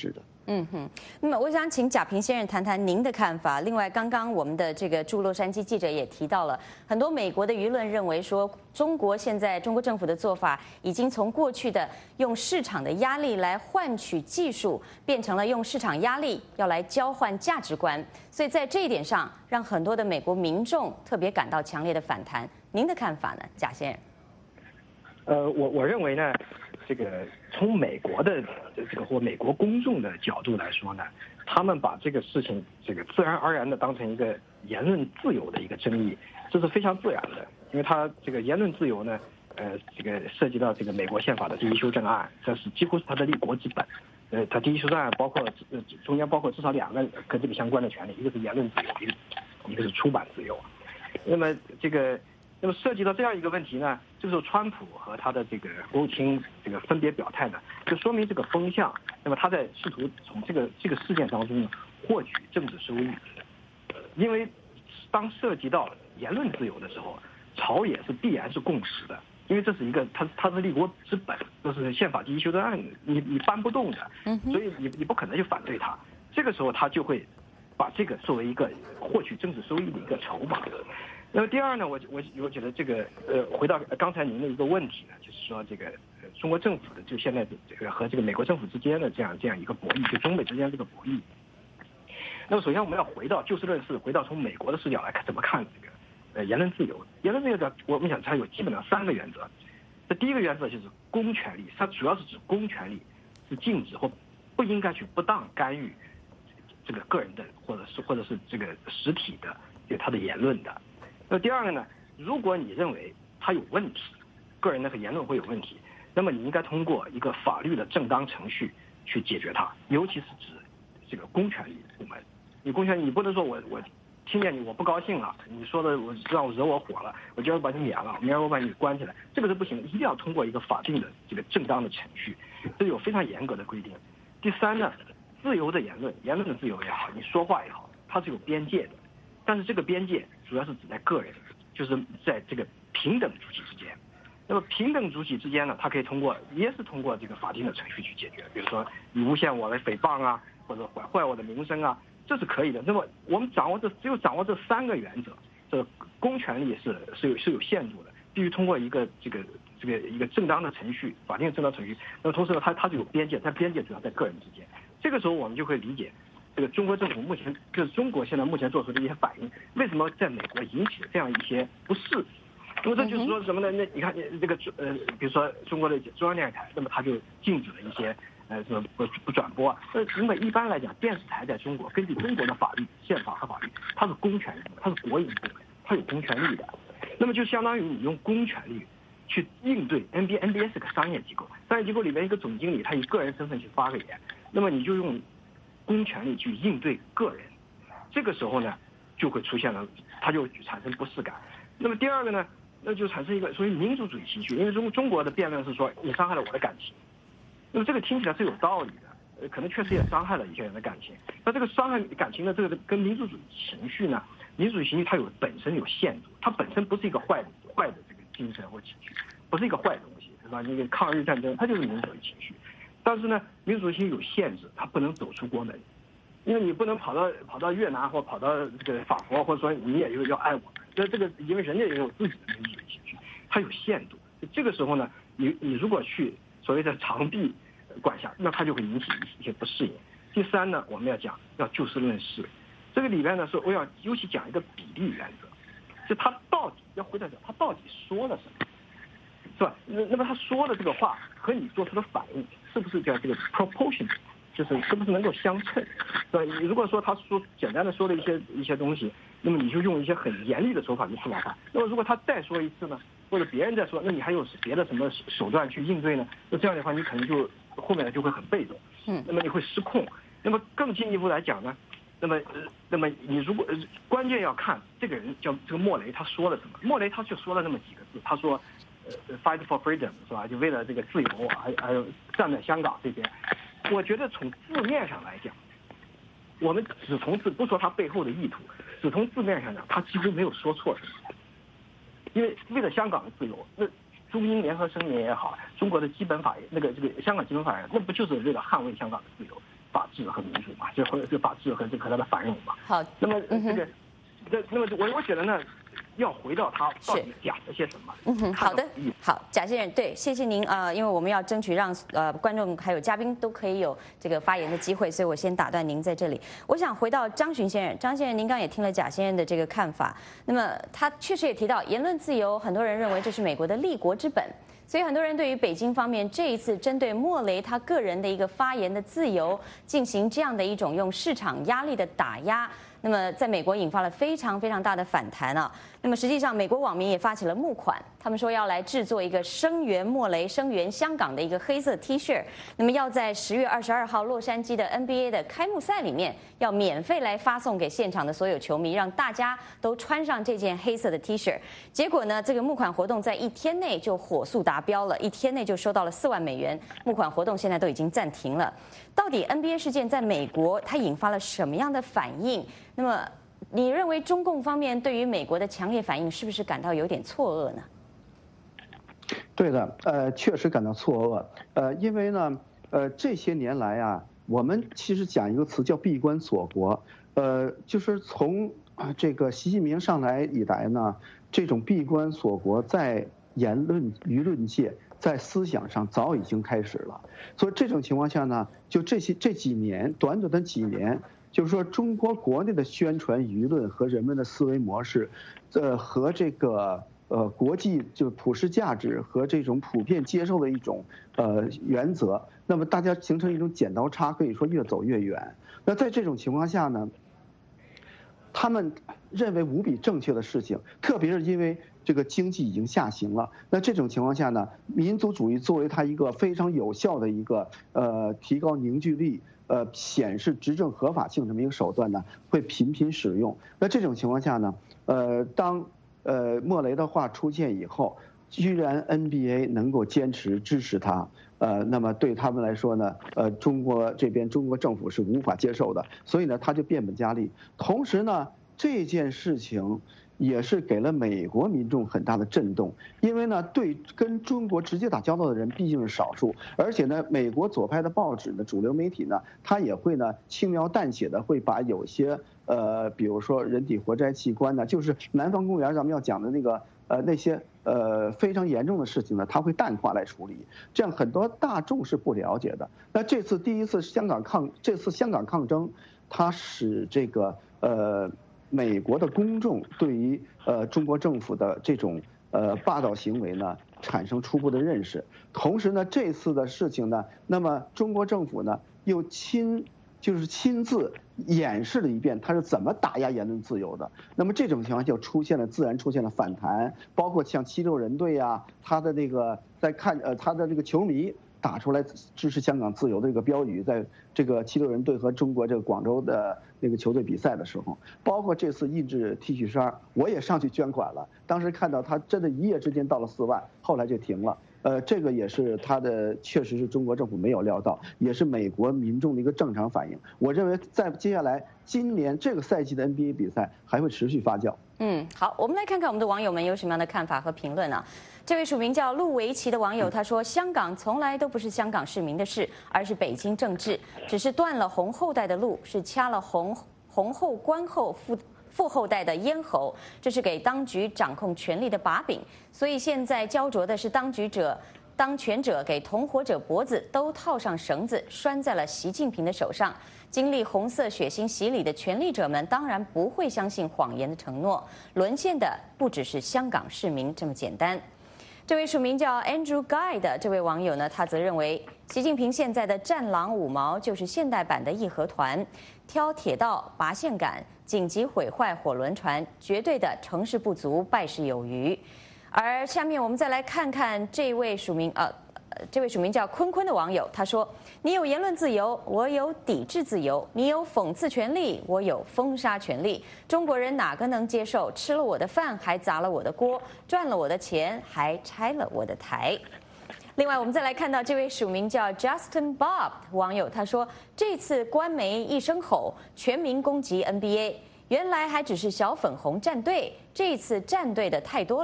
嗯哼，那么我想请贾平先生谈谈您的看法。另外，刚刚我们的这个驻洛杉矶记者也提到了，很多美国的舆论认为说，中国现在中国政府的做法已经从过去的用市场的压力来换取技术，变成了用市场压力要来交换价值观。所以在这一点上，让很多的美国民众特别感到强烈的反弹。您的看法呢，贾先生？ 呃，我我认为呢。这个从美国的这个或美国公众的角度来说呢，他们把这个事情这个自然而然的当成一个言论自由的一个争议，这是非常自然的，因为他这个言论自由呢，呃，这个涉及到这个美国宪法的第一修正案，这是几乎是它的立国之本。呃，它第一修正案包括呃中间包括至少两个跟这个相关的权利，一个是言论自由，一个一个是出版自由。那么这个。那么涉及到这样一个问题呢，这个时候川普和他的这个国务卿这个分别表态呢，就说明这个风向。那么他在试图从这个这个事件当中呢获取政治收益，因为当涉及到言论自由的时候，朝野是必然是共识的，因为这是一个它它是立国之本，这是宪法第一修正案，你你搬不动的，所以你你不可能去反对它。这个时候他就会把这个作为一个获取政治收益的一个筹码。那么第二呢，我我我觉得这个呃，回到刚才您的一个问题呢，就是说这个、呃、中国政府的就现在这个和这个美国政府之间的这样这样一个博弈，就中美之间这个博弈。那么首先我们要回到就事论事，回到从美国的视角来看怎么看这个呃言论自由。言论自由的我们想它有基本上三个原则。这第一个原则就是公权力，它主要是指公权力是禁止或不应该去不当干预这个个人的或者是或者是这个实体的对他的言论的。那第二个呢，如果你认为他有问题，个人的言论会有问题，那么你应该通过一个法律的正当程序去解决它，尤其是指这个公权力部门。你公权力，你不能说我我听见你我不高兴了，你说的我让我惹我火了，我就要把你免了，明儿我把你关起来，这个是不行的，一定要通过一个法定的这个正当的程序，这有非常严格的规定。第三呢，自由的言论，言论的自由也好，你说话也好，它是有边界的。但是这个边界主要是指在个人，就是在这个平等主体之间。那么平等主体之间呢，它可以通过也是通过这个法定的程序去解决，比如说你诬陷我来诽谤啊，或者毁坏我的名声啊，这是可以的。那么我们掌握这只有掌握这三个原则，这个公权力是是有是有限度的，必须通过一个这个这个一个正当的程序，法定正当程序。那么同时呢，它它是有边界，它边界主要在个人之间。这个时候我们就会理解。这个中国政府目前就是中国现在目前做出的一些反应，为什么在美国引起了这样一些不适？那么这就是说什么呢？那你看，这个呃，比如说中国的中央电视台，那么它就禁止了一些呃什么不不转播啊。那因为一般来讲，电视台在中国根据中国的法律、宪法和法律，它是公权力，它是国营部门，它有公权力的。那么就相当于你用公权力去应对 N B A，N B A 是个商业机构，商业机构里面一个总经理，他以个人身份去发个言，那么你就用公权力去应对个人，这个时候呢，就会出现了，它就产生不适感。那么第二个呢，那就产生一个所谓民族主义情绪，因为中中国的辩论是说你伤害了我的感情，那么这个听起来是有道理的，呃，可能确实也伤害了一些人的感情。那这个伤害感情的这个跟民族主义情绪呢，民族主义情绪它有本身有限度，它本身不是一个坏的坏的这个精神或情绪，不是一个坏东西，是吧？那个抗日战争它就是民族主义情绪。但是呢，民主主义有限制，它不能走出国门，因为你不能跑到跑到越南或跑到这个法国，或者说你也有要爱我们，那这个因为人家也有自己的民主主义情绪，它有限度。这个时候呢，你你如果去所谓的长臂管辖，那它就会引起一些不适应。第三呢，我们要讲要就事论事，这个里面呢是我要尤其讲一个比例原则，就他到底要回到讲他到底说了什么。是吧？那那么他说的这个话和你做出的反应是不是叫这个 proportion， 就是是不是能够相称？是吧？你如果说他说简单的说了一些一些东西，那么你就用一些很严厉的手法去处罚他。那么如果他再说一次呢，或者别人再说，那你还有别的什么手段去应对呢？那这样的话，你可能就后面就会很被动，嗯，那么你会失控。那么更进一步来讲呢，那么呃，那么你如果、呃、关键要看这个人叫这个莫雷他说了什么。莫雷他就说了那么几个字，他说。呃 ，fight for freedom 是吧？就为了这个自由啊，还还有站在香港这边。我觉得从字面上来讲，我们只从字不说他背后的意图，只从字面上讲，他几乎没有说错什么。因为为了香港的自由，那中英联合声明也好，中国的基本法那个这个香港基本法，那不就是为了捍卫香港的自由、法治和民主嘛，就或者是法治和这个它的繁荣嘛。 好， 那么这个，这、嗯、那么我我觉得呢，要回到他到底讲了些什么。 嗯哼，好的，好，贾先生，对，谢谢您啊、呃，因为我们要争取让呃观众还有嘉宾都可以有这个发言的机会，所以我先打断您在这里。我想回到张巡先生，张先生，您刚刚也听了贾先生的这个看法，那么他确实也提到言论自由，很多人认为这是美国的立国之本。所以很多人对于北京方面这一次针对莫雷他个人的一个发言的自由进行这样的一种用市场压力的打压，那么在美国引发了非常非常大的反弹啊。那么实际上美国网民也发起了募款，他们说要来制作一个声援莫雷、声援香港的一个黑色 T 恤，那么要在十月二十二号洛杉矶的 N B A 的开幕赛里面要免费来发送给现场的所有球迷，让大家都穿上这件黑色的 T 恤。结果呢，这个募款活动在一天内就火速达标了，一天内就收到了四万美元。募款活动现在都已经暂停了。到底 N B A 事件在美国它引发了什么样的反应？那么你认为中共方面对于美国的强烈反应是不是感到有点错愕呢？ 对的，呃，确实感到错愕。呃，因为呢，呃，这些年来啊，我们其实讲一个词叫闭关锁国，呃，就是从这个习近平上来以来呢，这种闭关锁国在言论舆论界，在思想上早已经开始了。所以这种情况下呢，就这些这几年，短短的几年。就是说，中国国内的宣传舆论和人们的思维模式，呃，和这个呃国际就普世价值和这种普遍接受的一种呃原则，那么大家形成一种剪刀差，可以说越走越远。那在这种情况下呢，他们认为无比正确的事情，特别是因为这个经济已经下行了，那这种情况下呢，民族主义作为它一个非常有效的一个呃提高凝聚力。呃，显示执政合法性这么一个手段呢，会频频使用。那这种情况下呢，呃，当呃莫雷的话出现以后，居然 N B A 能够坚持支持他，呃，那么对他们来说呢，呃，中国这边中国政府是无法接受的，所以呢，他就变本加厉。同时呢，这件事情也是给了美国民众很大的震动，因为呢，对跟中国直接打交道的人毕竟是少数，而且呢，美国左派的报纸呢，主流媒体呢，它也会呢轻描淡写的会把有些呃，比如说人体活摘器官呢，就是南方公园咱们要讲的那个呃那些呃非常严重的事情呢，它会淡化来处理，这样很多大众是不了解的。那这次第一次香港抗，这次香港抗争，它使这个呃。美国的公众对于呃中国政府的这种呃霸道行为呢产生初步的认识，同时呢这次的事情呢，那么中国政府呢又亲就是亲自演示了一遍它是怎么打压言论自由的，那么这种情况就出现了自然出现了反弹，包括像七六人队啊，他的那个在看呃他的这个球迷。打出来支持香港自由的这个标语，在这个七六人队和中国这个广州的那个球队比赛的时候，包括这次印制 T 恤衫，我也上去捐款了。当时看到他真的一夜之间到了四万，后来就停了。呃，这个也是他的，确实是中国政府没有料到，也是美国民众的一个正常反应。我认为在接下来今年这个赛季的 N B A 比赛还会持续发酵。 嗯，好，我们来看看我们的网友们有什么样的看法和评论啊。这位署名叫陆维奇的网友他说，香港从来都不是香港市民的事，而是北京政治，只是断了红后代的路，是掐了红红后官后父父后代的咽喉，这是给当局掌控权力的把柄。所以现在焦灼的是当局者。当权者给同伙者脖子都套上绳子，拴在了习近平的手上。经历红色血腥洗礼的权力者们，当然不会相信谎言的承诺。沦陷的不只是香港市民这么简单。这位署名叫 Andrew Guy 的这位网友呢，他则认为，习近平现在的战狼五毛就是现代版的义和团，挑铁道、拔线杆、紧急毁坏火轮船，绝对的成事不足，败事有余。而下面我们再来看看这位署名呃，这位署名叫坤坤的网友，他说：“你有言论自由，我有抵制自由；你有讽刺权利，我有封杀权利。中国人哪个能接受吃了我的饭还砸了我的锅，赚了我的钱还拆了我的台？”另外，我们再来看到这位署名叫 Justin Bob 网友，他说：“这次官媒一声吼，全民攻击 N B A。”原来还只是小粉红站队，这一次站队的太多了。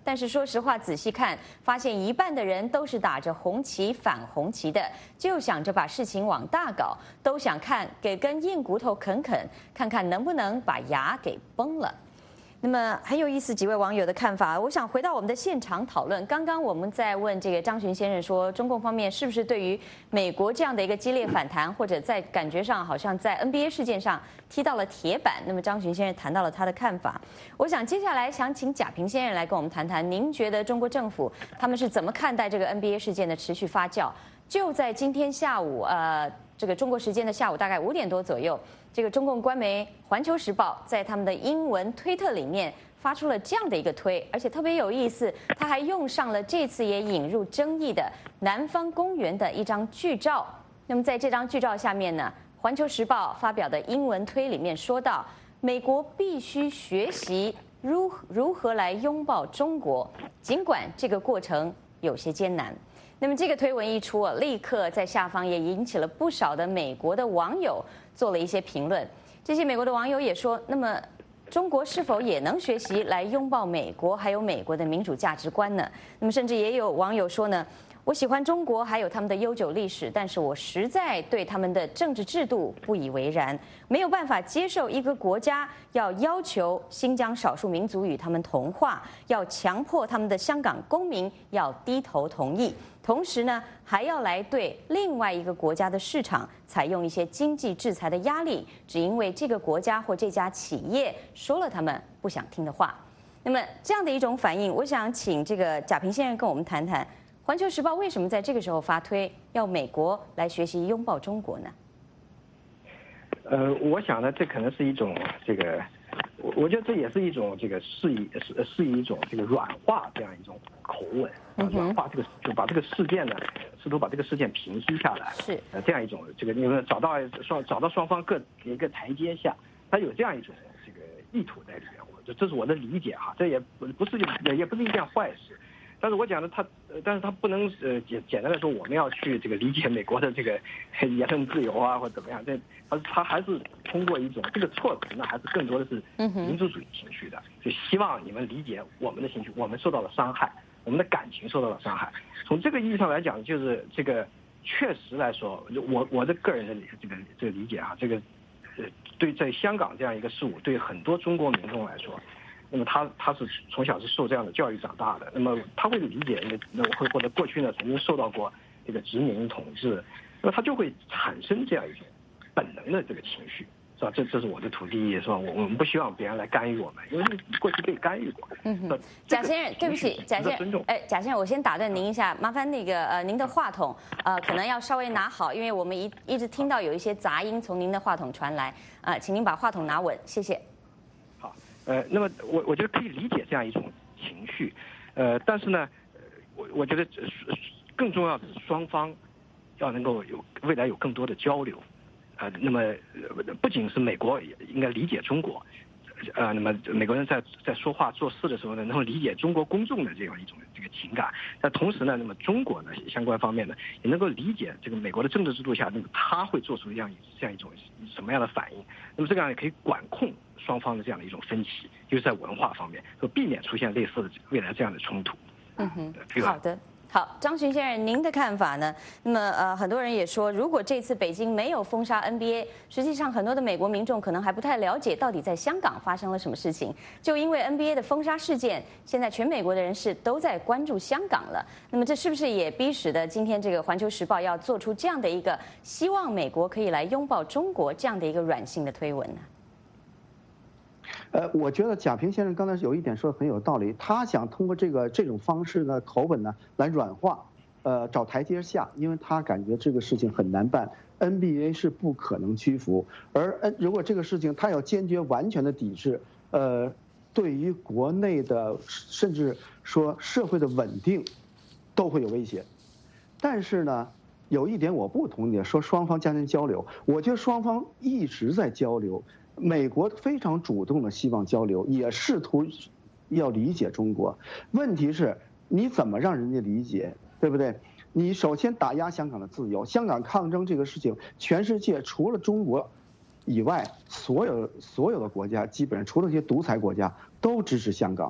但是说实话，仔细看，发现一半的人都是打着红旗反红旗的，就想着把事情往大搞，都想看给根硬骨头啃啃，看看能不能把牙给崩了。那么很有意思，几位网友的看法。我想回到我们的现场讨论。刚刚我们在问这个张巡先生说，中共方面是不是对于美国这样的一个激烈反弹，或者在感觉上好像在 N B A 事件上踢到了铁板？那么张巡先生谈到了他的看法。我想接下来想请贾平先生来跟我们谈谈，您觉得中国政府他们是怎么看待这个 N B A 事件的持续发酵？就在今天下午，呃，这个中国时间的下午大概五点多左右。这个中共官媒《环球时报》在他们的英文推特里面发出了这样的一个推，而且特别有意思，他还用上了这次也引入争议的南方公园的一张剧照。那么在这张剧照下面呢，《环球时报》发表的英文推里面说到，美国必须学习如如何来拥抱中国，尽管这个过程有些艰难。那么这个推文一出啊，立刻在下方也引起了不少的美国的网友做了一些评论。这些美国的网友也说，那么中国是否也能学习来拥抱美国，还有美国的民主价值观呢？那么甚至也有网友说呢，我喜欢中国，还有他们的悠久历史，但是我实在对他们的政治制度不以为然，没有办法接受一个国家要要求新疆少数民族与他们同化，要强迫他们的香港公民要低头同意，同时呢，还要来对另外一个国家的市场采用一些经济制裁的压力，只因为这个国家或这家企业说了他们不想听的话。那么这样的一种反应，我想请这个贾平先生跟我们谈谈。《环球时报》为什么在这个时候发推，要美国来学习拥抱中国呢？ 呃，我想呢，这可能是一种这个，我我觉得这也是一种这个示意是是一种这个软化这样一种口吻，啊、软化这个就把这个事件呢，试图把这个事件平息下来， 是呃这样一种这个因为找到双找到双方各一个台阶下，它有这样一种这个意图在里面，我这这是我的理解哈，这也不不是也也不是一件坏事。但是我讲的他，但是他不能呃简简单的说我们要去这个理解美国的这个言论自由啊或者怎么样，这他他还是通过一种这个措辞呢，还是更多的是民族主义情绪的，就希望你们理解我们的情绪，我们受到了伤害，我们的感情受到了伤害。从这个意义上来讲，就是这个确实来说，我我的个人的这个这个理解啊，这个呃对在香港这样一个事物，对很多中国民众来说。那么他他是从小是受这样的教育长大的，那么他会理解，那我会或者过去呢曾经受到过这个殖民统治，那么他就会产生这样一种本能的这个情绪，是吧？这这是我的土地，是吧？我我们不希望别人来干预我们，因为过去被干预过。 嗯哼，贾先生，对不起，贾先生，哎，贾先生，我先打断您一下，麻烦那个呃您的话筒呃可能要稍微拿好，因为我们一一直听到有一些杂音从您的话筒传来，啊、呃，请您把话筒拿稳，谢谢。 呃，那么我我觉得可以理解这样一种情绪，呃，但是呢，我我觉得更重要的是双方要能够有未来有更多的交流，呃，那么不仅是美国也应该理解中国，呃，那么美国人在在说话做事的时候呢，能够理解中国公众的这样一种这个情感，但同时呢，那么中国呢相关方面呢也能够理解这个美国的政治制度下，那么他会做出这样这样一种什么样的反应，那么这样也可以管控双方的这样的一种分歧，就是在文化方面，就避免出现类似的未来这样的冲突。 嗯哼，好的。好，张巡先生，您的看法呢？那么，呃，很多人也说，如果这次北京没有封杀 N B A， 实际上很多的美国民众可能还不太了解到底在香港发生了什么事情。就因为 N B A 的封杀事件，现在全美国的人士都在关注香港了。那么，这是不是也逼使的今天这个《环球时报》要做出这样的一个希望美国可以来拥抱中国这样的一个软性的推文呢？ 呃，我觉得贾平先生刚才有一点说的很有道理，他想通过这个这种方式呢，口吻呢来软化，呃，找台阶下，因为他感觉这个事情很难办 ，N B A 是不可能屈服，而 N 如果这个事情他要坚决完全的抵制，呃，对于国内的甚至说社会的稳定，都会有威胁。但是呢，有一点我不同意，说双方加强交流，我觉得双方一直在交流。美国非常主动的希望交流，也试图要理解中国。问题是，你怎么让人家理解，对不对？你首先打压香港的自由，香港抗争这个事情，全世界除了中国以外，所有所有的国家基本上除了一些独裁国家都支持香港。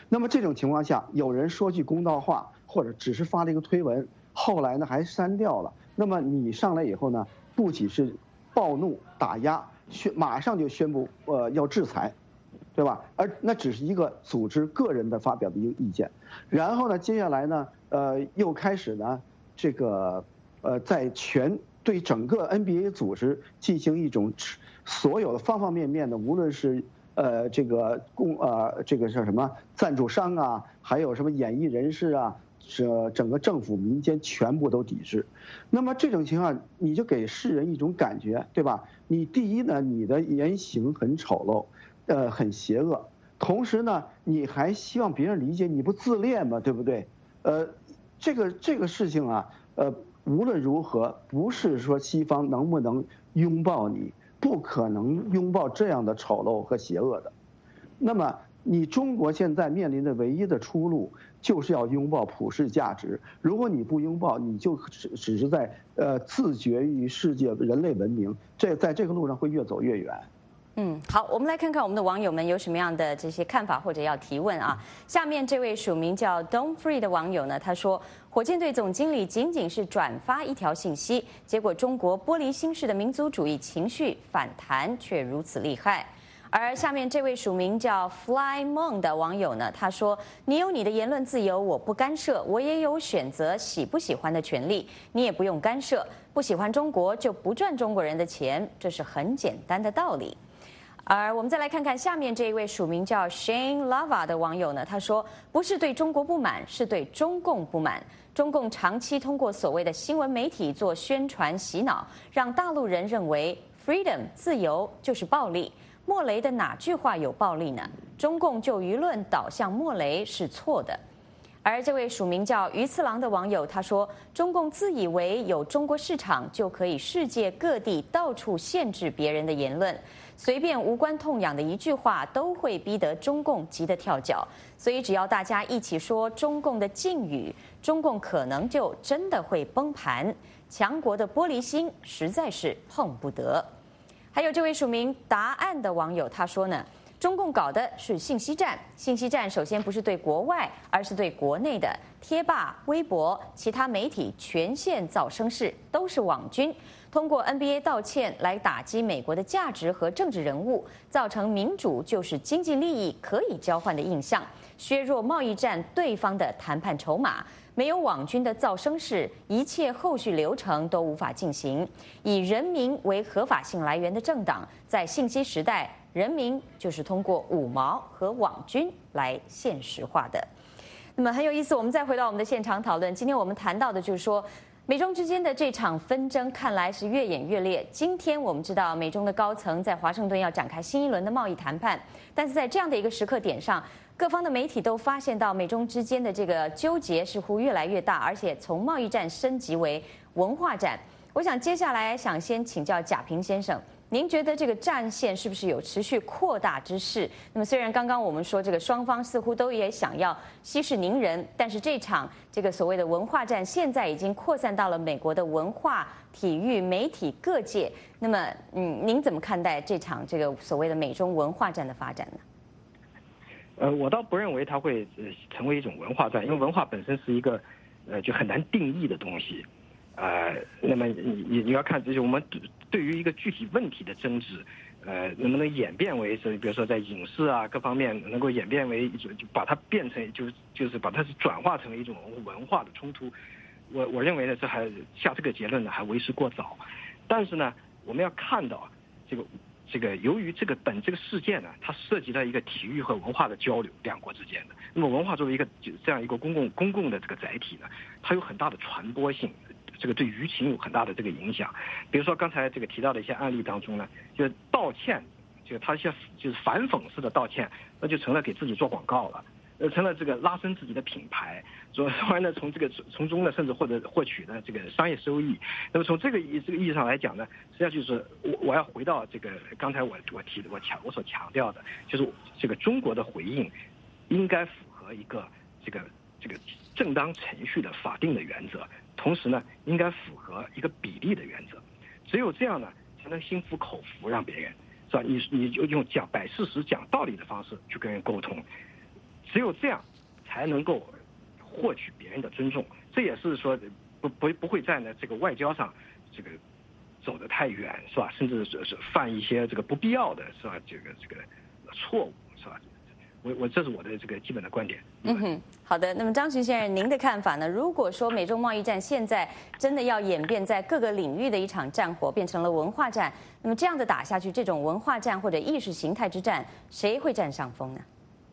那么这种情况下，有人说句公道话，或者只是发了一个推文，后来呢还删掉了，那么你上来以后呢，不仅是暴怒打压，宣马上就宣布呃要制裁，对吧？而那只是一个组织个人的发表的一个意见，然后呢，接下来呢，呃，又开始呢，这个呃，在全对整个 N B A 组织进行一种所有的方方面面的，无论是呃这个公呃这个叫什么赞助商啊，还有什么演艺人士啊，这整个政府民间全部都抵制。那么这种情况，你就给世人一种感觉，对吧？你第一呢，你的言行很丑陋。呃，很邪恶，同时呢，你还希望别人理解，你不自恋吗？对不对？呃，这个这个事情啊，呃，无论如何，不是说西方能不能拥抱你，不可能拥抱这样的丑陋和邪恶的。那么，你中国现在面临的唯一的出路，就是要拥抱普世价值。如果你不拥抱，你就只只是在呃自绝于世界人类文明，这在这个路上会越走越远。 嗯，好，我们来看看我们的网友们有什么样的这些看法或者要提问啊。下面这位署名叫 Don't Free 的网友呢，他说，火箭队总经理仅仅是转发一条信息，结果中国玻璃心式的民族主义情绪反弹却如此厉害。而下面这位署名叫 Fly 梦的网友呢，他说，你有你的言论自由，我不干涉，我也有选择喜不喜欢的权利，你也不用干涉，不喜欢中国就不赚中国人的钱，这是很简单的道理。而我们再来看看下面这一位署名叫 Shane Lava 的网友呢，他说，不是对中国不满，是对中共不满。中共长期通过所谓的新闻媒体做宣传洗脑，让大陆人认为 freedom 自由就是暴力。莫雷的哪句话有暴力呢？中共就舆论导向莫雷是错的。而这位署名叫鱼次郎的网友他说，中共自以为有中国市场就可以世界各地到处限制别人的言论，随便无关痛痒的一句话都会逼得中共急得跳脚，所以只要大家一起说中共的禁语，中共可能就真的会崩盘。强国的玻璃心实在是碰不得。还有这位署名答案的网友他说呢，中共搞的是信息战，信息战首先不是对国外，而是对国内的贴吧、微博、其他媒体全线造声势，都是网军。通过 N B A 道歉来打击美国的价值和政治人物，造成民主就是经济利益可以交换的印象，削弱贸易战对方的谈判筹码。没有网军的造声势，一切后续流程都无法进行。以人民为合法性来源的政党，在信息时代，人民就是通过五毛和网军来现实化的。那么很有意思，我们再回到我们的现场讨论。今天我们谈到的就是说，美中之间的这场纷争看来是越演越烈。今天我们知道，美中的高层在华盛顿要展开新一轮的贸易谈判，但是在这样的一个时刻点上，各方的媒体都发现到美中之间的这个纠结似乎越来越大，而且从贸易战升级为文化战。我想接下来想先请教贾平先生，您觉得这个战线是不是有持续扩大之势？那么虽然刚刚我们说这个双方似乎都也想要息事宁人，但是这场这个所谓的文化战现在已经扩散到了美国的文化、体育、媒体各界。那么，嗯，您怎么看待这场这个所谓的美中文化战的发展呢？ 呃，我倒不认为它会呃成为一种文化战，因为文化本身是一个呃就很难定义的东西。呃，那么你你你要看，就是我们对于一个具体问题的争执，呃，能不能演变为是，比如说在影视啊各方面能够演变为一种，就把它变成，就是就是把它是转化成为一种文化的冲突。我我认为呢，这还下这个结论呢还为时过早。但是呢，我们要看到这个这个由于这个本这个事件呢，它涉及到一个体育和文化的交流，两国之间的。那么文化作为一个这样一个公共公共的这个载体呢，它有很大的传播性。这个对舆情有很大的这个影响，比如说刚才这个提到的一些案例当中呢，就是道歉，就是他一些就是反讽式的道歉，那就成了给自己做广告了，呃，成了这个拉升自己的品牌，说说完了从这个从中呢，甚至或者获取的这个商业收益。那么从这个意这个意义上来讲呢，实际上就是我我要回到这个刚才我我提的我强我所强调的，就是这个中国的回应应该符合一个这个这个正当程序的法定的原则。同时呢，应该符合一个比例的原则，只有这样呢，才能心服口服，让别人是吧？你你就用讲摆事实、讲道理的方式去跟人沟通， 只有这样才能够获取别人的尊重。这也是说不不不会在呢这个外交上这个走得太远，是吧？甚至是是犯一些这个不必要的，是吧？这个这个错误，是吧？我我这是我的这个基本的观点。 嗯哼，好的。那么张群先生，您的看法呢？如果说美中贸易战现在真的要演变在各个领域的一场战火，变成了文化战，那么这样的打下去，这种文化战或者意识形态之战，谁会占上风呢？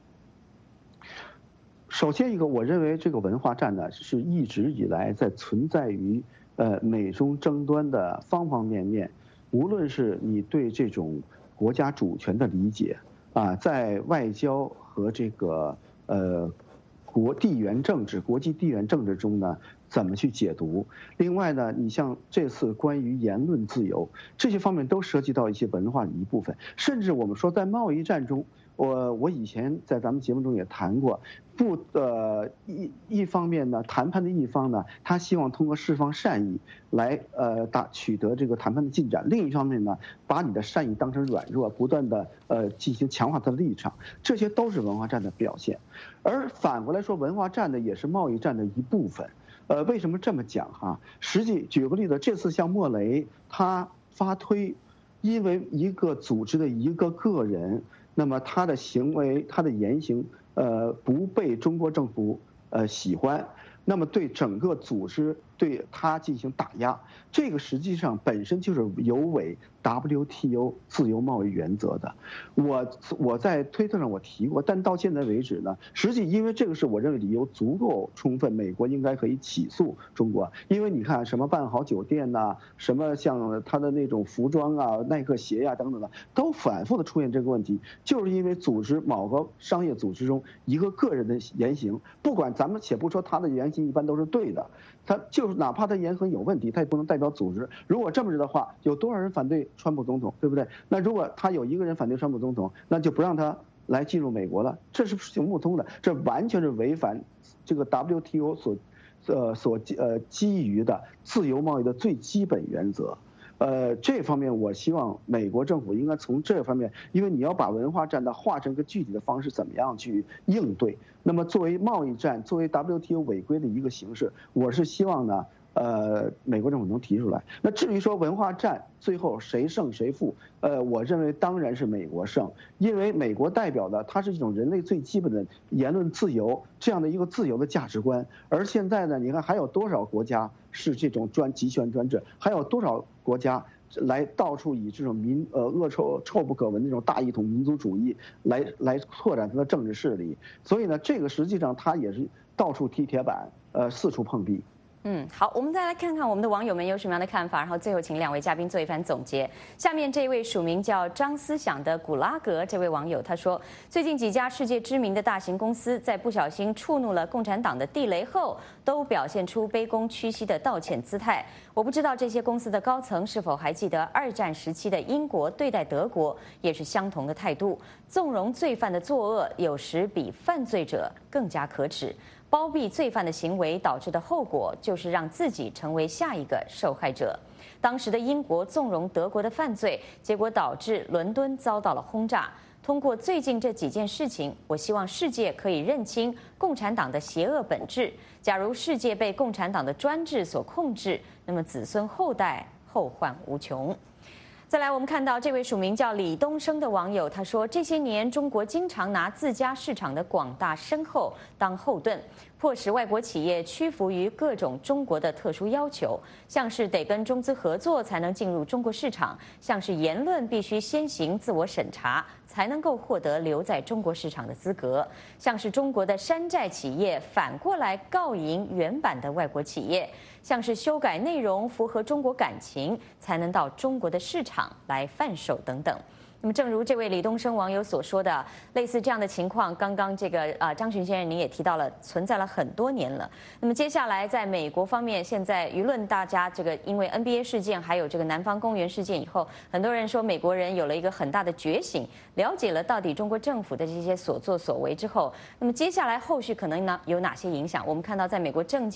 首先一个，我认为这个文化战呢，是一直以来在存在于呃美中争端的方方面面，无论是你对这种国家主权的理解啊，在外交和这个呃国地缘政治、国际地缘政治中呢，怎么去解读？另外呢，你像这次关于言论自由这些方面都涉及到一些文化的一部分，甚至我们说在贸易战中。我我以前在咱们节目中也谈过，不呃一一方面呢，谈判的一方呢，他希望通过释放善意来呃达取得这个谈判的进展；另一方面呢，把你的善意当成软弱，不断的呃进行强化他的立场，这些都是文化战的表现。而反过来说，文化战呢也是贸易战的一部分。呃，为什么这么讲哈？实际举个例子，这次像莫雷他发推，因为一个组织的一个个人。那么他的行为、他的言行，呃，不被中国政府呃喜欢，那么对整个组织对他进行打压，这个实际上本身就是有违 W T O 自由贸易原则的。我我在推特上我提过，但到现在为止呢，实际因为这个是我认为理由足够充分，美国应该可以起诉中国，因为你看什么办好酒店呐、啊，什么像他的那种服装啊、耐克鞋呀、啊、等等的，都反复的出现这个问题，就是因为组织某个商业组织中一个个人的言行，不管咱们且不说他的言行一般都是对的，他就是哪怕他言行有问题，他也不能代表组织。如果这么着的话，有多少人反对川普总统，对不对？那如果他有一个人反对川普总统，那就不让他来进入美国了，这是行不通的，这完全是违反这个 W T O 所呃所呃基于的自由贸易的最基本原则。呃，这方面我希望美国政府应该从这方面，因为你要把文化战呢化成个具体的方式，怎么样去应对？那么作为贸易战，作为 W T O 违规的一个形式，我是希望呢，呃，美国政府能提出来。那至于说文化战最后谁胜谁负，呃，我认为当然是美国胜，因为美国代表的它是一种人类最基本的言论自由这样的一个自由的价值观。而现在呢，你看还有多少国家是这种专集权专制，还有多少国家来到处以这种民呃恶臭臭不可闻的这种大一统民族主义来来拓展它的政治势力。所以呢，这个实际上它也是到处踢铁板，呃，四处碰壁。 嗯，好，我们再来看看我们的网友们有什么样的看法，然后最后请两位嘉宾做一番总结。下面这位署名叫张思想的古拉格这位网友他说，最近几家世界知名的大型公司在不小心触怒了共产党的地雷后，都表现出卑躬屈膝的道歉姿态。我不知道这些公司的高层是否还记得二战时期的英国对待德国也是相同的态度，纵容罪犯的作恶，有时比犯罪者更加可耻。包庇罪犯的行为导致的后果，就是让自己成为下一个受害者。当时的英国纵容德国的犯罪，结果导致伦敦遭到了轰炸。通过最近这几件事情，我希望世界可以认清共产党的邪恶本质。假如世界被共产党的专制所控制，那么子孙后代后患无穷。再来，我们看到这位署名叫李东升的网友，他说：这些年，中国经常拿自家市场的广大深厚当后盾，迫使外国企业屈服于各种中国的特殊要求，像是得跟中资合作才能进入中国市场，像是言论必须先行自我审查才能够获得留在中国市场的资格，像是中国的山寨企业反过来告赢原版的外国企业，像是修改内容符合中国感情才能到中国的市场来贩售等等。那么，正如这位李东升网友所说的，类似这样的情况，刚刚这个啊张群先生您也提到了，存在了很多年了。那么接下来在美国方面，现在舆论大家这个因为 N B A 事件还有这个南方公园事件以后，很多人说美国人有了一个很大的觉醒，了解了到底中国政府的这些所作所为之后，那么接下来后续可能呢有哪些影响？我们看到在美国政界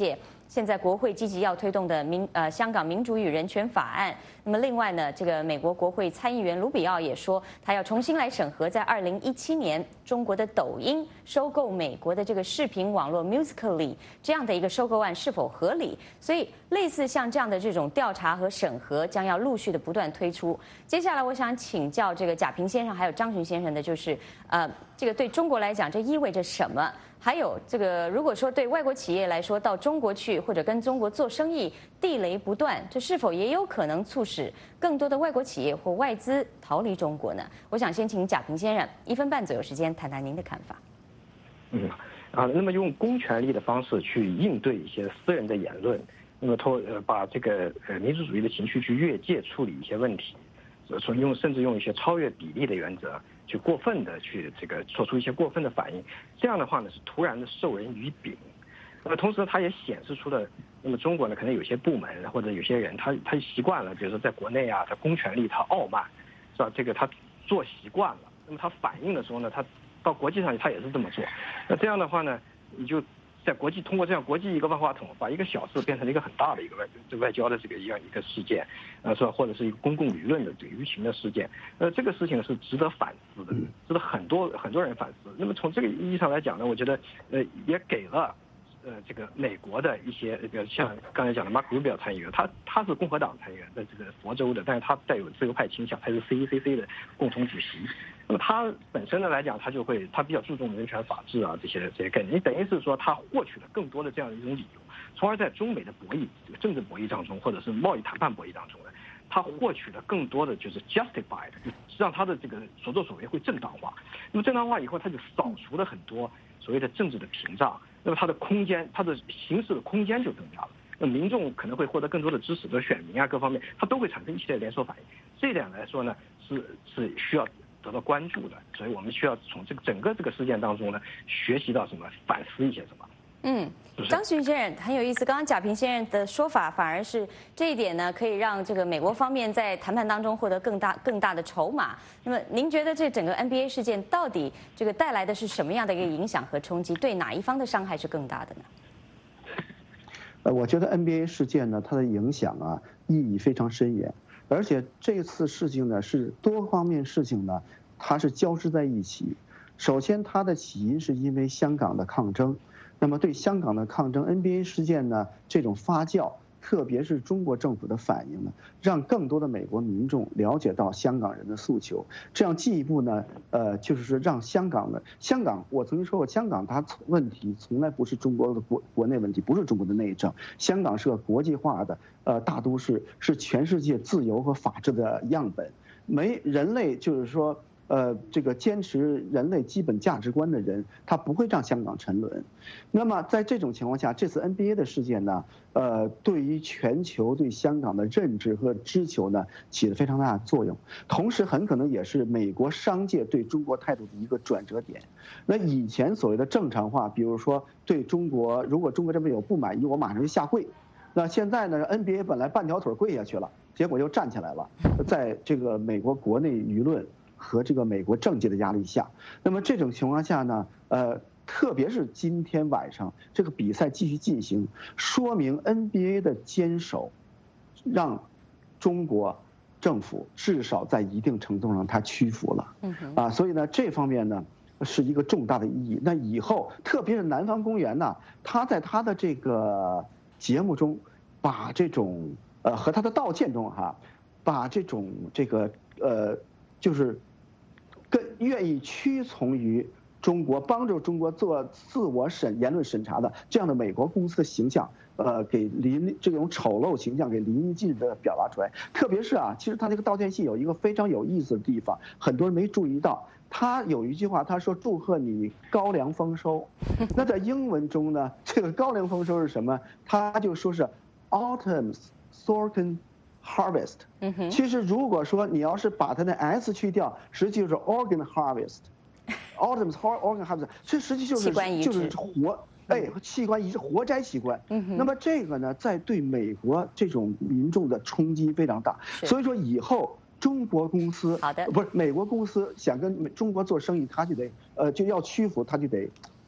现在国会积极要推动的民呃香港民主与人权法案。那么另外呢，这个美国国会参议员卢比奥也说，他要重新来审核在二零一七年中国的抖音收购美国的这个视频网络 Musical.ly 这样的一个收购案是否合理。所以类似像这样的这种调查和审核将要陆续的不断推出。接下来我想请教这个贾平先生还有张群先生的就是，呃，这个对中国来讲这意味着什么？还有这个，如果说对外国企业来说到中国去或者跟中国做生意地雷不断，这是否也有可能促使更多的外国企业或外资逃离中国呢？我想先请贾平先生一分半左右时间谈谈您的看法。 嗯啊，那么用公权力的方式去应对一些私人的言论，那么透呃把这个呃民族主义的情绪去越界处理一些问题，说用甚至用一些超越比例的原则。去过分的去这个做出一些过分的反应，这样的话呢是突然的授人以柄，那么同时它也显示出了，那么中国呢可能有些部门或者有些人他他习惯了，比如说在国内啊，他公权力他傲慢，是吧？这个他做习惯了，那么他反应的时候呢，他到国际上他也是这么做，那这样的话呢，你就在国际通过这样国际一个万花筒，把一个小事变成了一个很大的一个外外交的这个一样一个事件，呃，是吧？或者是一个公共舆论的这个舆情的事件，呃，这个事情是值得反思的，值得很多很多人反思。那么从这个意义上来讲呢，我觉得呃也给了呃这个美国的一些，比如像刚才讲的马克鲁比奥参议员，他他是共和党参议员，在这个佛州的，但是他带有自由派倾向，他是 C E C C 的共同主席。那么他本身呢来讲，他就会他比较注重人权法治啊这些这些概念。你等于是说他获取了更多的这样一种理由，从而在中美的博弈、这个政治博弈当中，或者是贸易谈判博弈当中呢，他获取了更多的就是 justified， 就让他的这个所作所为会正当化。那么正当化以后，他就扫除了很多所谓的政治的屏障，那么他的空间，他的行事的空间就增加了。那民众可能会获得更多的支持，的选民啊各方面，他都会产生一系列连锁反应。这一点来说呢，是是需要得到关注的，所以我们需要从这个整个这个事件当中呢，学习到什么，反思一些什么。 嗯，张群先生很有意思，刚刚贾平先生的说法反而是这一点呢，可以让这个美国方面在谈判当中获得更大更大的筹码。那么您觉得这整个 N B A 事件到底这个带来的是什么样的一个影响和冲击？对哪一方的伤害是更大的呢？ 呃，我觉得 N B A 事件呢，它的影响啊，意义非常深远。而且这次事情呢是多方面事情呢，它是交织在一起。首先，它的起因是因为香港的抗争，那么对香港的抗争 ，N B A 事件呢这种发酵，特别是中国政府的反应呢，让更多的美国民众了解到香港人的诉求，这样进一步呢，呃，就是说让香港的香港，我曾经说过，香港它问题从来不是中国的国国内问题，不是中国的内政，香港是个国际化的呃大都市，是全世界自由和法治的样本，没人类就是说。呃，这个坚持人类基本价值观的人，他不会让香港沉沦。那么在这种情况下，这次 N B A 的事件呢，呃，对于全球对香港的认知和知求呢，起了非常大的作用。同时，很可能也是美国商界对中国态度的一个转折点。那以前所谓的正常化，比如说对中国，如果中国这边有不满意，我马上就下跪。那现在呢 ，N B A 本来半条腿跪下去了，结果又站起来了，在这个美国国内舆论和这个美国政界的压力下，那么这种情况下呢，呃，特别是今天晚上这个比赛继续进行，说明 N B A 的坚守，让中国政府至少在一定程度上它屈服了，啊，所以呢这方面呢是一个重大的意义。那以后特别是南方公园呢，他在他的这个节目中，把这种呃和他的道歉中哈，把这种这个呃就是。更愿意屈从于中国，帮助中国做自我审言论审查的这样的美国公司的形象，呃，给淋这种丑陋形象给淋漓尽致的表达出来。特别是啊，其实他这个道歉信有一个非常有意思的地方，很多人没注意到。他有一句话，他说：“祝贺你高粱丰收。”那在英文中呢，这个高粱丰收是什么？他就说是 autumn's sorghum harvest。其实如果说你要是把它的 s 去掉，实际就是 organ harvest。autumn's organ harvest， 这实际就是就是活哎器官移植活摘器官。那么这个呢，在对美国这种民众的冲击非常大。所以说以后中国公司好的不是美国公司想跟中国做生意，他就得呃就要屈服，他就得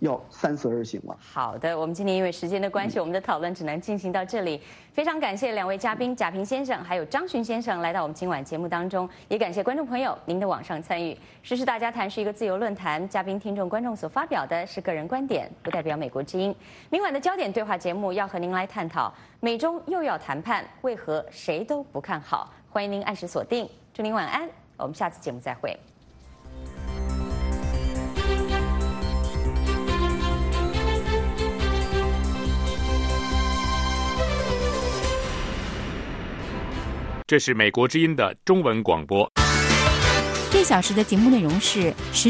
要三思而行了。 好的，我们今天因为时间的关系，我们的讨论只能进行到这里。非常感谢两位嘉宾贾平先生还有张巡先生来到我们今晚节目当中，也感谢观众朋友您的网上参与。时事大家谈是一个自由论坛，嘉宾、听众、观众所发表的是个人观点，不代表美国之音。明晚的焦点对话节目要和您来探讨美中又要谈判，为何谁都不看好？欢迎您按时锁定，祝您晚安，我们下次节目再会。 这是美国之音的中文广播。 这小时的节目内容是。